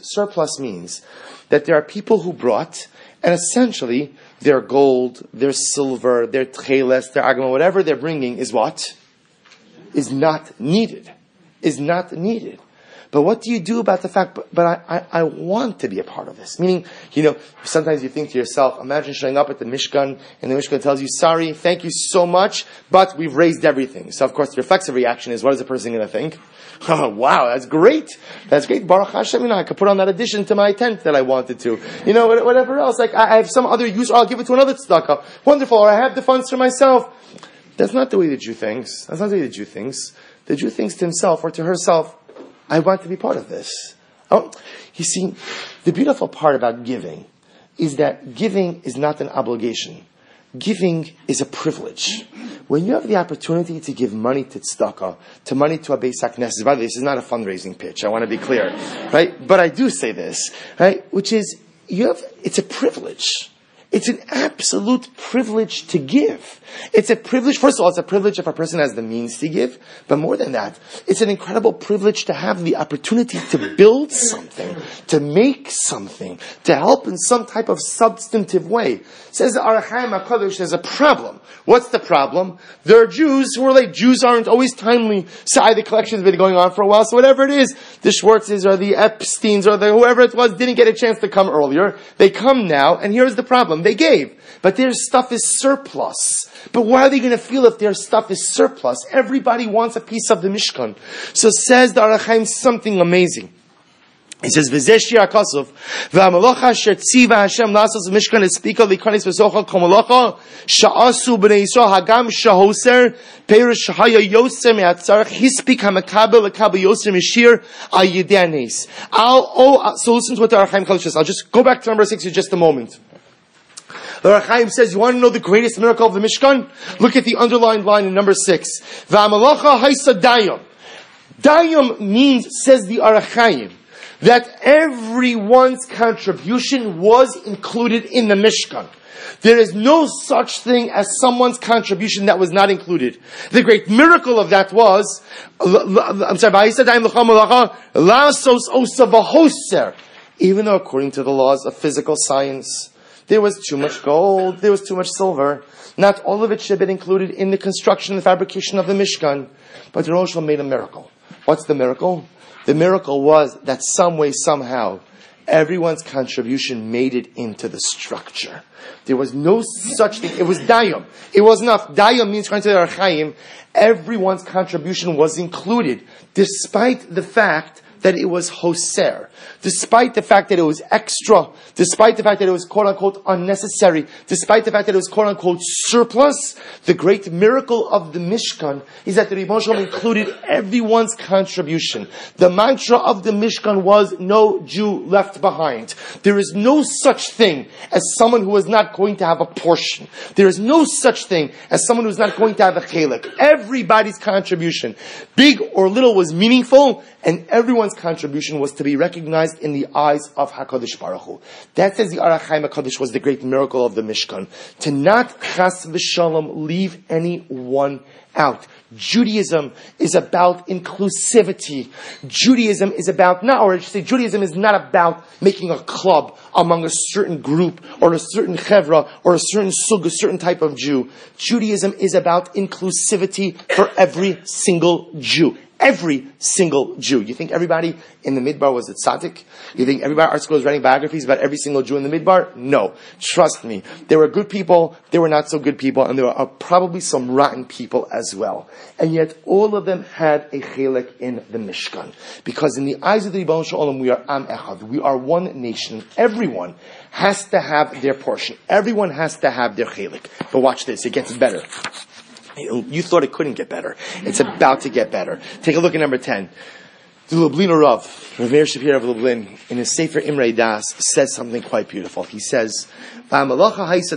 that there are people who brought, and essentially their gold, their silver, their tcheles, their agama, whatever they're bringing is what? Is not needed. Is not needed. But what do you do about the fact, but I want to be a part of this? Meaning, sometimes you think to yourself, imagine showing up at the Mishkan, and the Mishkan tells you, sorry, thank you so much, but we've raised everything. So of course the reflexive reaction is, what is the person going to think? Oh, wow, that's great. That's great. Baruch Hashem, I could put on that addition to my tent that I wanted to. Whatever else. Like, I have some other use, or I'll give it to another tzedakah. Wonderful. Or I have the funds for myself. That's not the way the Jew thinks. That's not the way the Jew thinks. The Jew thinks to himself or to herself, I want to be part of this. Oh, you see, the beautiful part about giving is that giving is not an obligation. Giving is a privilege. When you have the opportunity to give money to tzedakah, to money to a Beis HaKnesses, by the way, this is not a fundraising pitch, I want to be clear, right? But I do say this, right? Which is, it's a privilege. It's an absolute privilege to give. It's a privilege, first of all, it's a privilege if a person has the means to give, but more than that, it's an incredible privilege to have the opportunity to build something, to make something, to help in some type of substantive way. Says the Ar Chaim HaKadosh, there's a problem. What's the problem? There are Jews who are late. Jews aren't always timely. The collection's been going on for a while, so whatever it is, the Schwartzes or the Epsteins or whoever it was didn't get a chance to come earlier. They come now, and here's the problem. They gave, but their stuff is surplus. But why are they going to feel if their stuff is surplus? Everybody wants a piece of the Mishkan. So says the Ar Chaim something amazing. He says, "V'zesh shir hakosov, v'hamalacha asher tziva Hashem lasos Mishkan espika likanis v'socha kol malacha sha'asu b'nei Yisrael hagam shahoser perush haya yoser me'atzarech hispik hamakabel lekabel yoser mishir al yedei hanes." So listen to what the Ar Chaim HaKadosh says. I'll just go back to number 6 for just a moment. The Ar Chaim says, you want to know the greatest miracle of the Mishkan? Look at the underlined line in number 6. V'hamalacha haisa dayam. Dayam means, says the Ar Chaim, that everyone's contribution was included in the Mishkan. There is no such thing as someone's contribution that was not included. The great miracle of that was, even though according to the laws of physical science, there was too much gold, there was too much silver, Not all of it should have been included in the construction and the fabrication of the Mishkan. But the Rosh made a miracle. What's the miracle? The miracle was that some way, somehow, everyone's contribution made it into the structure. There was no such thing. It was dayum. It was enough. Dayum means, according to the Archaim, everyone's contribution was included, despite the fact that it was hoser, despite the fact that it was extra, despite the fact that it was quote-unquote unnecessary, despite the fact that it was quote-unquote surplus. The great miracle of the Mishkan is that the Ribono Shel Olam included everyone's contribution. The mantra of the Mishkan was, no Jew left behind. There is no such thing as someone who is not going to have a portion. There is no such thing as someone who is not going to have a chelik. Everybody's contribution, big or little, was meaningful, and everyone's contribution was to be recognized in the eyes of HaKadosh Baruch Hu. That says the Ar HaChaim HaKadosh was the great miracle of the Mishkan. To not chas v'shalom leave anyone out. Judaism is about inclusivity. Judaism is about, Judaism is not about making a club among a certain group or a certain chevra or a certain sug, a certain type of Jew. Judaism is about inclusivity for every single Jew. Every single Jew. You think everybody in the Midbar was a tzaddik? You think everybody, our school is writing biographies about every single Jew in the Midbar? No. Trust me. There were good people, there were not so good people, and there were probably some rotten people as well. And yet all of them had a chelik in the Mishkan. Because in the eyes of the Ribono Shel Olam, we are Am Echad. We are one nation. Everyone has to have their portion. Everyone has to have their chelik. But watch this. It gets better. You thought it couldn't get better. It's about to get better. Take a look at number 10. The Lubliner Rav, Rav Meir Shapiro of Lublin, in his Sefer Imrei Das, says something quite beautiful. He says, Again, he asked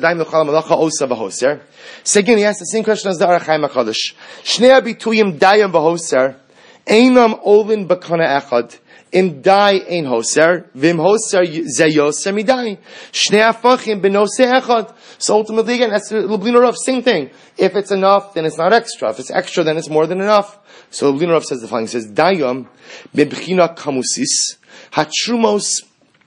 the same question as the Ar HaChaim HaKadosh. Shnei habituyim dayam v'hoser, einam olin b'kana echad. Im dai ein hoser, vim hoser ze yoser midai. Shnei hafachim b'nosei echad. So ultimately, again, that's the Lubliner Rav, same thing. If it's enough, then it's not extra. If it's extra, then it's more than enough. So Lubliner Rav says the following. He says, Dayom b'bchina kamusis hatrumos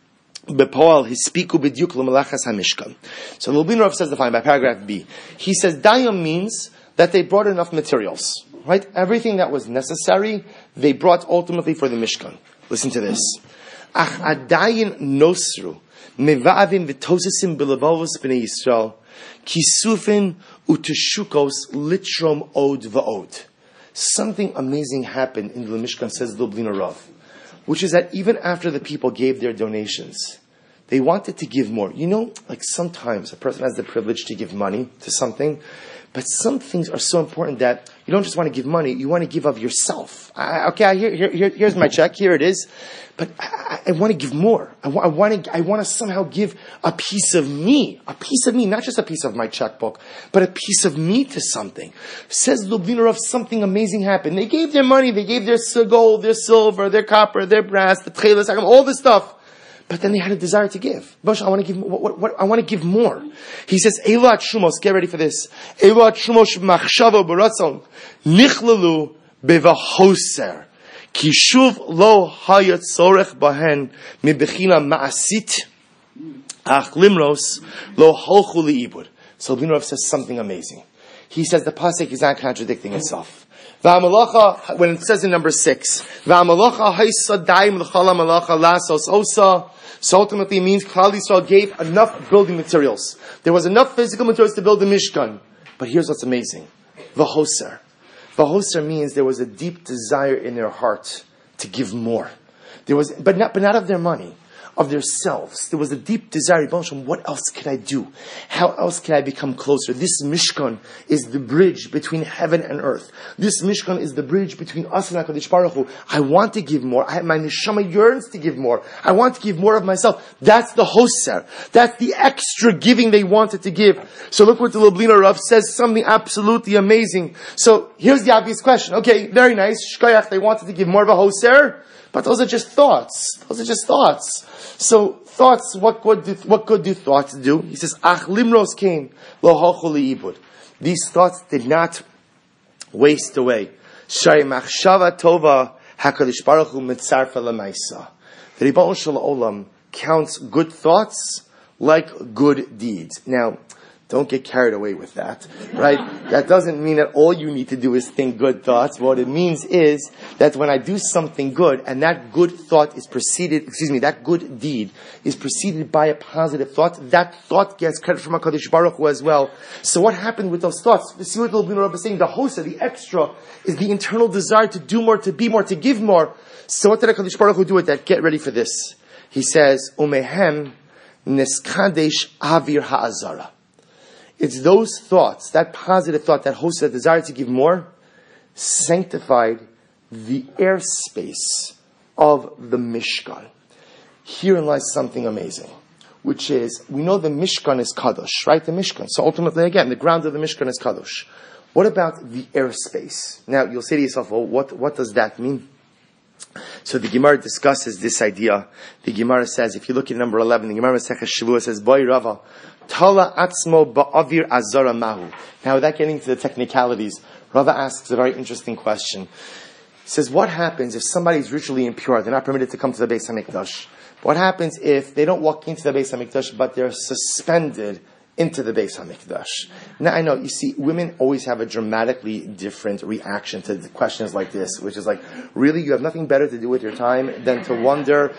bepoal hispiku b'diuk l'malachas hamishkan. So Lubliner Rav says the following by paragraph B. He says Dayom means that they brought enough materials. Right? Everything that was necessary, they brought ultimately for the Mishkan. Listen to this. Ach adayin nosru meva'avim v'tosesim b'levavos b'nei Yisrael kisufin uteshukos litrom od va'od. Something amazing happened in the Mishkan, says the Lubliner Rav, which is that even after the people gave their donations, they wanted to give more. You know, like sometimes a person has the privilege to give money to something, but some things are so important that you don't just want to give money, you want to give of yourself. Here's my check, here it is. But I want to give more. I want to somehow give a piece of me, not just a piece of my checkbook, but a piece of me to something. Says Lubliner Rav, something amazing happened. They gave their money, they gave their gold, their silver, their copper, their brass, the tchelas, all this stuff. But then they had a desire to give. Bosh, I want to give. I want to give more. He says, "Eila shumos." Get ready for this. Eila shumos machshava b'ratzon nichlalu bevahoser kishuv lo hayat sorech bahen mibechina maasit ach limros lo holchu liibud. So Lubliner Rav says something amazing. He says the pasuk is not contradicting itself. V'amalacha, when it says in number 6, v'amalacha haisa daim l'chala malacha lasos osa. So ultimately it means Klal Yisrael gave enough building materials. There was enough physical materials to build the Mishkan. But here's what's amazing. V'hoser. V'hoser means there was a deep desire in their heart to give more. There was, but not of their money, of themselves. There was a deep desire. What else could I do? How else can I become closer? This Mishkan is the bridge between heaven and earth. This Mishkan is the bridge between us and HaKadosh Baruch Hu. I want to give more. My neshama yearns to give more. I want to give more of myself. That's the hoser. That's the extra giving they wanted to give. So look what the Lubliner Rav says, something absolutely amazing. So here's the obvious question. Okay, very nice. Shkoyach, they wanted to give more of a hoser. But those are just thoughts. So thoughts, what good do thoughts do? He says, Ach limros came, lo halchu liibud. These thoughts did not waste away. Shari machshava tova HaKadosh Baruch Hu mitzarfa lemaisa. The Ribono Shel Olam counts good thoughts like good deeds. Now, Don't get carried away with that, right? That doesn't mean that all you need to do is think good thoughts. What it means is that when I do something good, and that good thought is that good deed is preceded by a positive thought, that thought gets credit from HaKadosh Baruch Hu as well. So what happened with those thoughts? See what the Lubavitcher Rebbe is saying, the hosa, the extra, is the internal desire to do more, to be more, to give more. So what did HaKadosh Baruch Hu do with that? Get ready for this. He says, Umehem neskadesh avir ha'azara. It's those thoughts, that positive thought, that host, that desire to give more, sanctified the airspace of the Mishkan. Herein lies something amazing, which is, we know the Mishkan is Kadosh, right? The Mishkan. So ultimately, again, the ground of the Mishkan is Kadosh. What about the airspace? Now, you'll say to yourself, well, what does that mean? So the Gemara discusses this idea. The Gemara says, if you look at number 11, the Gemara Masechah Shavua says, Boy Rava, Tala atzmo ba'avir azara mahu. Now, without getting into the technicalities, Rava asks a very interesting question. He says, what happens if somebody is ritually impure? They're not permitted to come to the Beis HaMikdash. What happens if they don't walk into the Beis HaMikdash, but they're suspended into the Beis HaMikdash? Now, I know, you see, women always have a dramatically different reaction to questions like this, which is like, really, you have nothing better to do with your time than to wonder.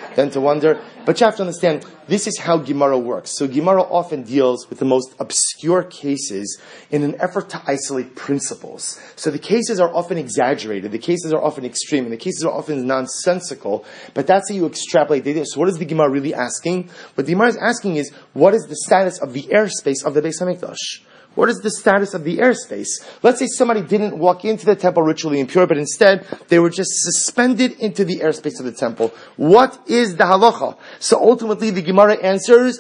But you have to understand, this is how Gemara works. So Gemara often deals with the most obscure cases in an effort to isolate principles. So the cases are often exaggerated, the cases are often extreme, and the cases are often nonsensical, but that's how you extrapolate the idea. So what is the Gemara really asking? What the Gemara is asking is, what is the status of the airspace of the Beis HaMikdash? What is the status of the airspace? Let's say somebody didn't walk into the temple ritually impure, but instead they were just suspended into the airspace of the temple. What is the halacha? So ultimately the Gemara answers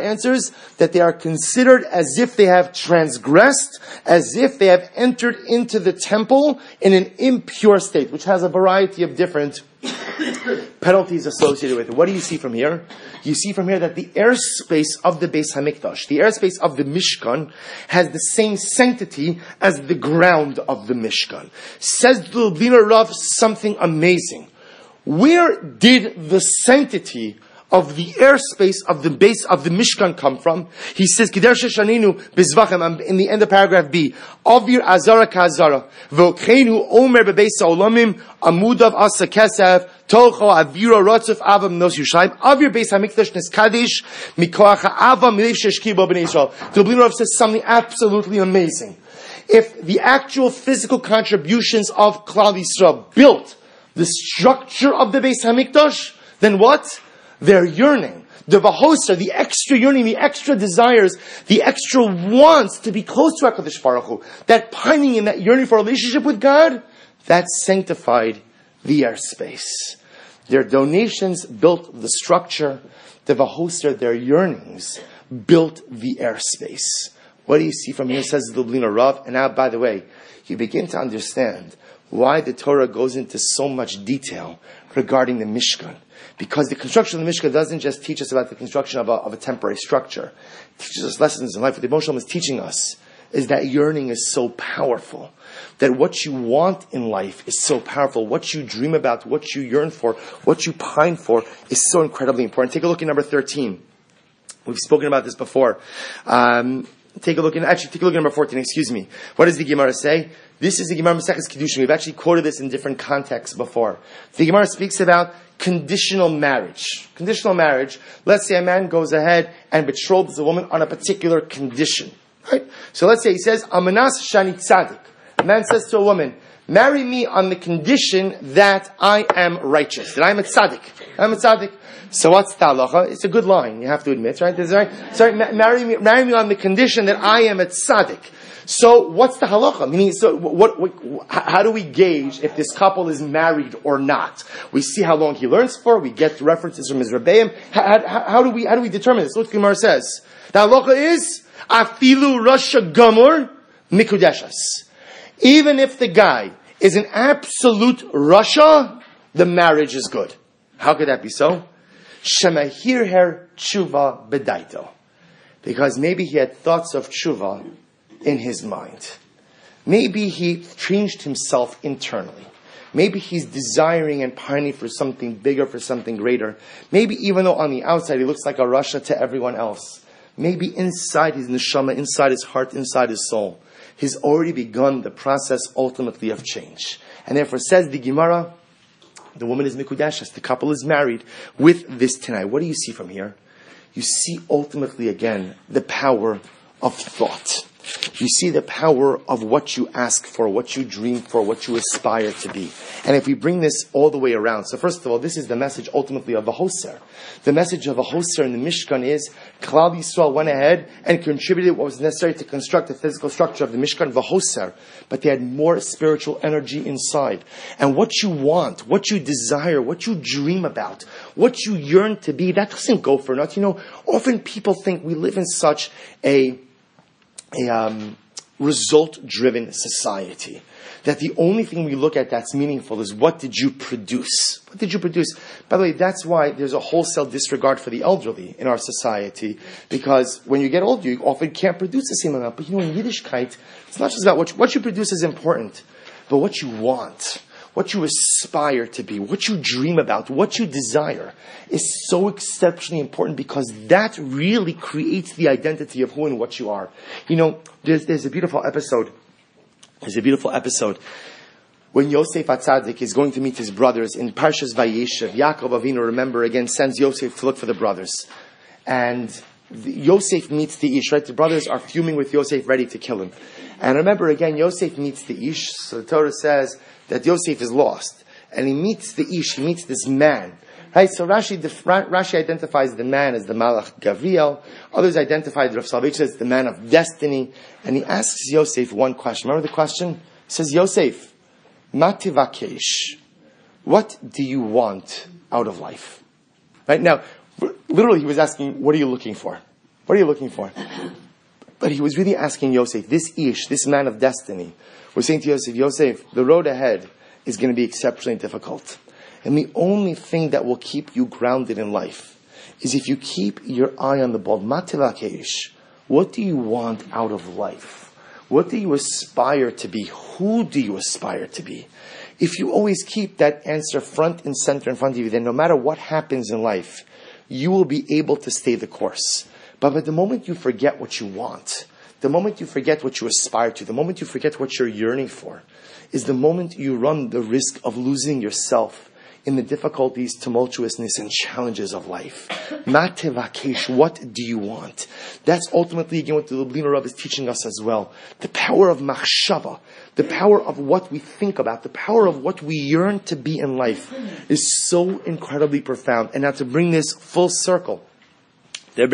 that they are considered as if they have transgressed, as if they have entered into the temple in an impure state, which has a variety of different penalties associated with it. What do you see from here? You see from here that the airspace of the Beis HaMikdash, the airspace of the Mishkan, has the same sanctity as the ground of the Mishkan. Says the Lubavitcher Rav something amazing. Where did the sanctity of the airspace of the base of the Mishkan come from? He says, Kider Sheshaninu Bizvachem, in the end of paragraph B, Avir Azara Kazara, V'okheinu Omer Bebeis Olamim, Amudav Asa Kesef, Tocho Avira Rotzuf Avam Nos Yushalayim, Avir Beis HaMikdash Neskadish, Mikoach Avam Milev Sheshkibo Ben Yisrael. The Lubavitcher Rav says something absolutely amazing. If the actual physical contributions of Klal Yisrael built the structure of the Beis HaMikdash, then what? Their yearning, the vahosa, the extra yearning, the extra desires, the extra wants to be close to HaKadosh Baruch Hu, that pining and that yearning for a relationship with God, that sanctified the airspace. Their donations built the structure, the vahosa, their yearnings, built the airspace. What do you see from here, says the Lubavitcher Rav? And now, by the way, you begin to understand why the Torah goes into so much detail regarding the Mishkan. Because the construction of the Mishkan doesn't just teach us about the construction of a temporary structure. It teaches us lessons in life. What the Moshe is teaching us is that yearning is so powerful. That what you want in life is so powerful. What you dream about, what you yearn for, what you pine for is so incredibly important. Take a look at number 13. We've spoken about this before. Take a look at number 14, excuse me. What does the Gemara say? This is the Gemara Maseches Kiddushin. We've actually quoted this in different contexts before. The Gemara speaks about conditional marriage. Conditional marriage. Let's say a man goes ahead and betroths a woman on a particular condition. Right? So let's say he says, Amanas Shani Tzadik. A man says to a woman, marry me on the condition that I am righteous, that I'm a tzaddik. I'm a tzaddik. So what's the halacha? It's a good line, you have to admit, right? Sorry, marry me on the condition that I am a tzaddik. So what's the halacha? Meaning, how do we gauge if this couple is married or not? We see how long he learns for. We get references from his rebbeim. How do we determine this? Look what Gemara says. The halacha is afilu rasha gamur mikudeshas. Even if the guy is an absolute rasha, the marriage is good. How could that be so? Shemahir her tshuva bedaito. Because maybe he had thoughts of tshuva in his mind. Maybe he changed himself internally. Maybe he's desiring and pining for something bigger, for something greater. Maybe even though on the outside he looks like a rasha to everyone else. maybe inside his neshama, inside his heart, inside his soul, he's already begun the process ultimately of change. And therefore says the Gemara, the woman is mikudeshes, the couple is married with this tonight. What do you see from here? You see ultimately again the power of thought. You see the power of what you ask for, what you dream for, what you aspire to be. And if we bring this all the way around, so first of all, this is the message ultimately of the Hoser. The message of the Hoser in the Mishkan is, Klal Yisrael went ahead and contributed what was necessary to construct the physical structure of the Mishkan, the Hoser, but they had more spiritual energy inside. And what you want, what you desire, what you dream about, what you yearn to be, that doesn't go for naught. Often people think we live in such a result-driven society that the only thing we look at that's meaningful is what did you produce? What did you produce? By the way, that's why there's a wholesale disregard for the elderly in our society, because when you get older, you often can't produce the same amount. But in Yiddishkeit, it's not just about what you produce is important, but what you want, what you aspire to be, what you dream about, what you desire is so exceptionally important, because that really creates the identity of who and what you are. There's a beautiful episode. There's a beautiful episode when Yosef HaTzadik is going to meet his brothers in Parshas Vayeshev. Yaakov Avinu, remember, again sends Yosef to look for the brothers. And Yosef meets the Ish, right? The brothers are fuming with Yosef, ready to kill him. And remember, again, Yosef meets the Ish. So the Torah says that Yosef is lost. And he meets the Ish, he meets this man. Right, so Rashi identifies the man as the Malach Gavriel. Others identify the Rav Soloveitchik as the man of destiny. And he asks Yosef one question. Remember the question? He says, Yosef, ma tivakesh? What do you want out of life? Right now, literally he was asking, what are you looking for? What are you looking for? But he was really asking Yosef, this Ish, this man of destiny, was saying to Yosef, Yosef, the road ahead is going to be exceptionally difficult. And the only thing that will keep you grounded in life is if you keep your eye on the ball. Mativakesh. What do you want out of life? What do you aspire to be? Who do you aspire to be? If you always keep that answer front and center in front of you, then no matter what happens in life, you will be able to stay the course. But the moment you forget what you want, the moment you forget what you aspire to, the moment you forget what you're yearning for, is the moment you run the risk of losing yourself in the difficulties, tumultuousness, and challenges of life. Matevakesh, what do you want? That's ultimately, again, what the Lubliner Rav is teaching us as well. The power of machshava, the power of what we think about, the power of what we yearn to be in life is so incredibly profound. And now to bring this full circle, David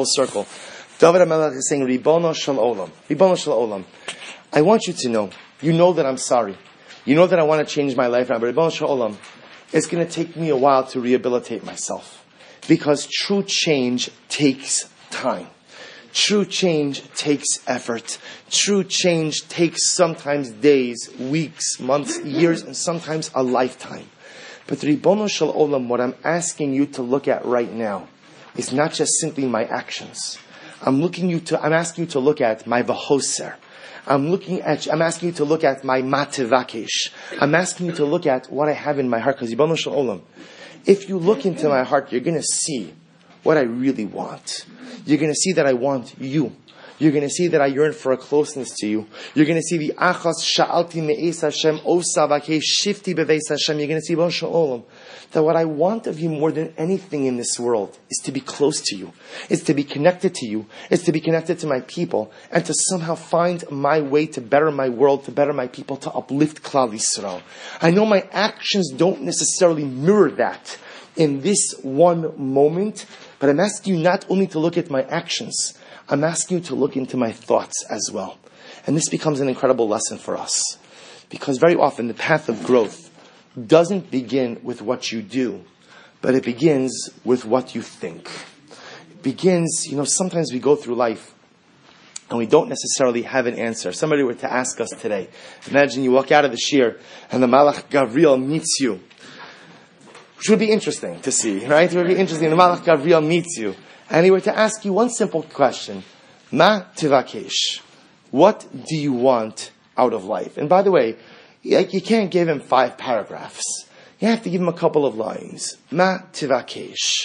HaMelech is saying, Ribono Shel Olam. Ribono Shel Olam. I want you to know, you know that I'm sorry. You know that I want to change my life now, but Ribono Shel Olam, it's going to take me a while to rehabilitate myself. Because true change takes time. True change takes effort. True change takes sometimes days, weeks, months, years, and sometimes a lifetime. But Ribono Shel Olam, what I'm asking you to look at right now is not just simply my actions. I'm asking you to look at my Vahoser. I'm asking you to look at my Mativakesh. I'm asking you to look at what I have in my heart. Because Ribono Shel Olam, if you look into my heart, you're going to see what I really want. You're going to see that I want you. You're going to see that I yearn for a closeness to you. You're going to see the Achas Sha'alti Me'es Hashem Osa Vakesh Shifti Beveis Hashem. You're going to see Ribono Shel Olam, that what I want of you more than anything in this world is to be close to you. It's to be connected to you. It's to be connected to my people. And to somehow find my way to better my world, to better my people, to uplift Klal Yisrael. I know my actions don't necessarily mirror that in this one moment, but I'm asking you not only to look at my actions, I'm asking you to look into my thoughts as well. And this becomes an incredible lesson for us. Because very often the path of growth doesn't begin with what you do, but it begins with what you think. It begins, sometimes we go through life and we don't necessarily have an answer. Somebody were to ask us today, imagine you walk out of the shir and the Malach Gavriel meets you. Which would be interesting to see, right? It would be interesting. The Malach Gavriel meets you. And he were to ask you one simple question. Ma tivakesh. What do you want out of life? And by the way, you can't give him 5 paragraphs. You have to give him a couple of lines. Ma tivakesh.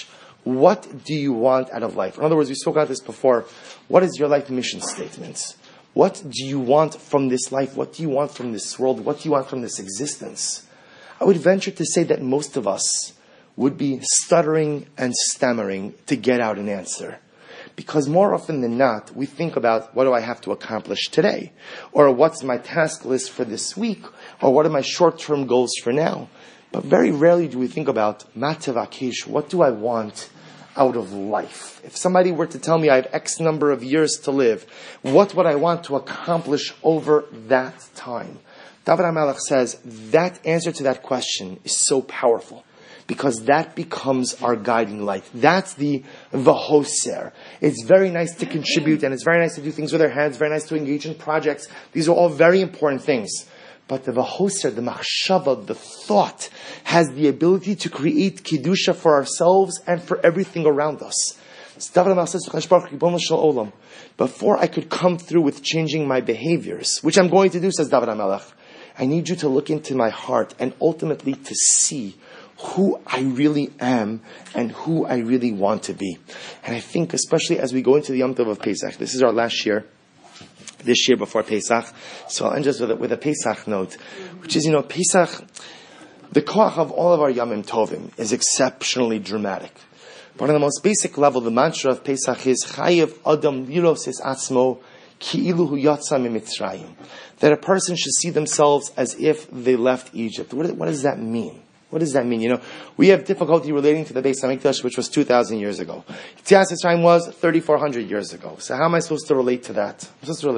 What do you want out of life? In other words, we spoke about this before. What is your life mission statement? What do you want from this life? What do you want from this world? What do you want from this existence? I would venture to say that most of us would be stuttering and stammering to get out an answer. Because more often than not, we think about, what do I have to accomplish today? Or what's my task list for this week? Or what are my short-term goals for now? But very rarely do we think about, ma tevakesh, what do I want out of life? If somebody were to tell me I have X number of years to live, what would I want to accomplish over that time? David HaMelech says that answer to that question is so powerful, because that becomes our guiding light. That's the hoser. It's very nice to contribute, and it's very nice to do things with our hands, very nice to engage in projects. These are all very important things. But the hoser, the machshava, the thought, has the ability to create kedusha for ourselves and for everything around us. David HaMelech says, before I could come through with changing my behaviors, which I'm going to do, says David HaMelech, I need you to look into my heart and ultimately to see who I really am and who I really want to be. And I think, especially as we go into the Yom Tov of Pesach, this is our last year, this year before Pesach, so I'll end just with a Pesach note, which is, Pesach, the koach of all of our Yomim Tovim is exceptionally dramatic. But on the most basic level, the mantra of Pesach is, Chayev Adam Liros Es Atzmo Ki'ilu Hu Yatsa Mitzrayim. That a person should see themselves as if they left Egypt. What does that mean? What does that mean? We have difficulty relating to the Beis HaMikdash, which was 2,000 years ago. Yetzias Mitzrayim was 3,400 years ago. So how am I supposed to relate to that?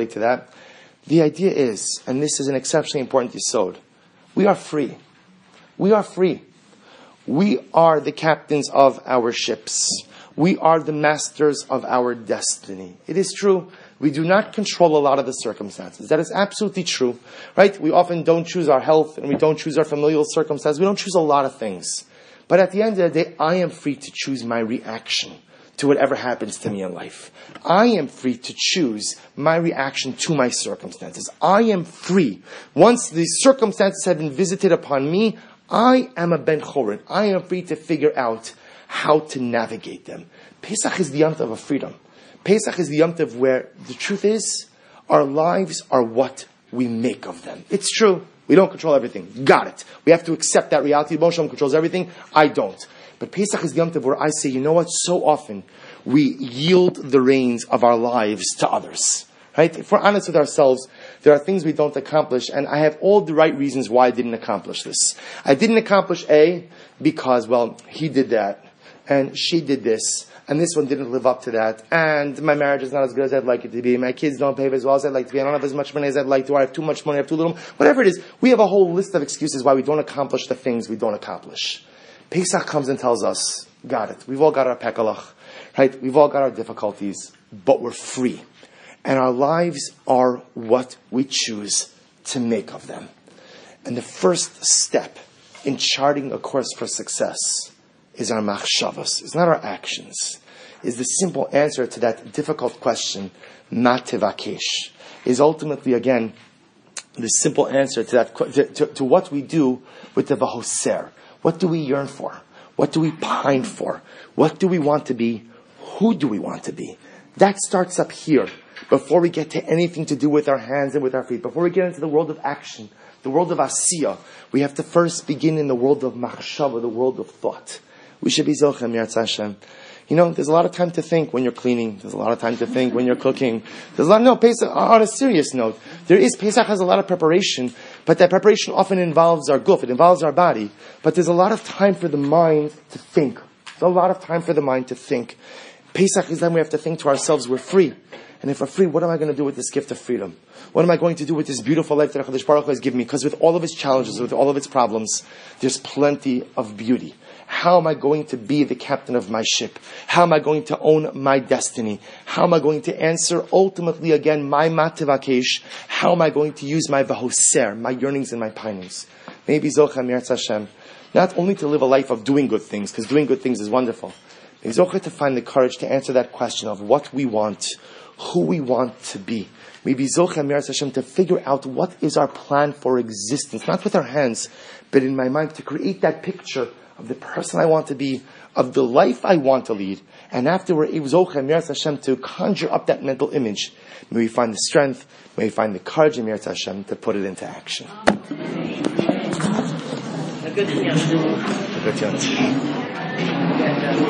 The idea is, and this is an exceptionally important yesod, we are free. We are free. We are the captains of our ships. We are the masters of our destiny. It is true. We do not control a lot of the circumstances. That is absolutely true, right? We often don't choose our health, and we don't choose our familial circumstances. We don't choose a lot of things. But at the end of the day, I am free to choose my reaction to whatever happens to me in life. I am free to choose my reaction to my circumstances. I am free. Once the circumstances have been visited upon me, I am a ben chorin. I am free to figure out how to navigate them. Pesach is the Yom Tov of freedom. Pesach is the Yom Tov where the truth is, our lives are what we make of them. It's true. We don't control everything. Got it. We have to accept that reality. Moshe controls everything. I don't. But Pesach is the Yom Tov where I say, you know what? So often we yield the reins of our lives to others. Right? If we're honest with ourselves, there are things we don't accomplish, and I have all the right reasons why I didn't accomplish this. I didn't accomplish A because, he did that, and she did this, and this one didn't live up to that, and my marriage is not as good as I'd like it to be, my kids don't behave as well as I'd like to be, I don't have as much money as I'd like to, I have too much money, I have too little, whatever it is. We have a whole list of excuses why we don't accomplish the things we don't accomplish. Pesach comes and tells us, got it. We've all got our pekalach, right? We've all got our difficulties, but we're free. And our lives are what we choose to make of them. And the first step in charting a course for success is our machshavas. It's not our actions. Is the simple answer to that difficult question, ma tevakesh, is ultimately, again, the simple answer to that, to what we do with the vahoser. What do we yearn for? What do we pine for? What do we want to be? Who do we want to be? That starts up here. Before we get to anything to do with our hands and with our feet, before we get into the world of action, the world of asiyah, we have to first begin in the world of machshava, the world of thought. We should be zochem, Yirtzeh Hashem. There's a lot of time to think when you're cleaning. There's a lot of time to think when you're cooking. Pesach, on a serious note, Pesach has a lot of preparation, but that preparation often involves our guf, it involves our body. But there's a lot of time for the mind to think. There's a lot of time for the mind to think. Pesach is then we have to think to ourselves, we're free. And if we're free, what am I going to do with this gift of freedom? What am I going to do with this beautiful life that HaKadosh Baruch Hu has given me? Because with all of its challenges, with all of its problems, there's plenty of beauty. How am I going to be the captain of my ship? How am I going to own my destiny? How am I going to answer ultimately again my matevakesh? How am I going to use my vahoser, my yearnings and my pinings? Maybe Zochem Yirtzeh Hashem, not only to live a life of doing good things, because doing good things is wonderful. Maybe Zochem to find the courage to answer that question of what we want, who we want to be. Maybe Zochem Yirtzeh Hashem to figure out what is our plan for existence, not with our hands, but in my mind to create that picture of the person I want to be, of the life I want to lead, and after we're able to conjure up that mental image, may we find the strength, may we find the courage in Meretz Hashem to put it into action. A good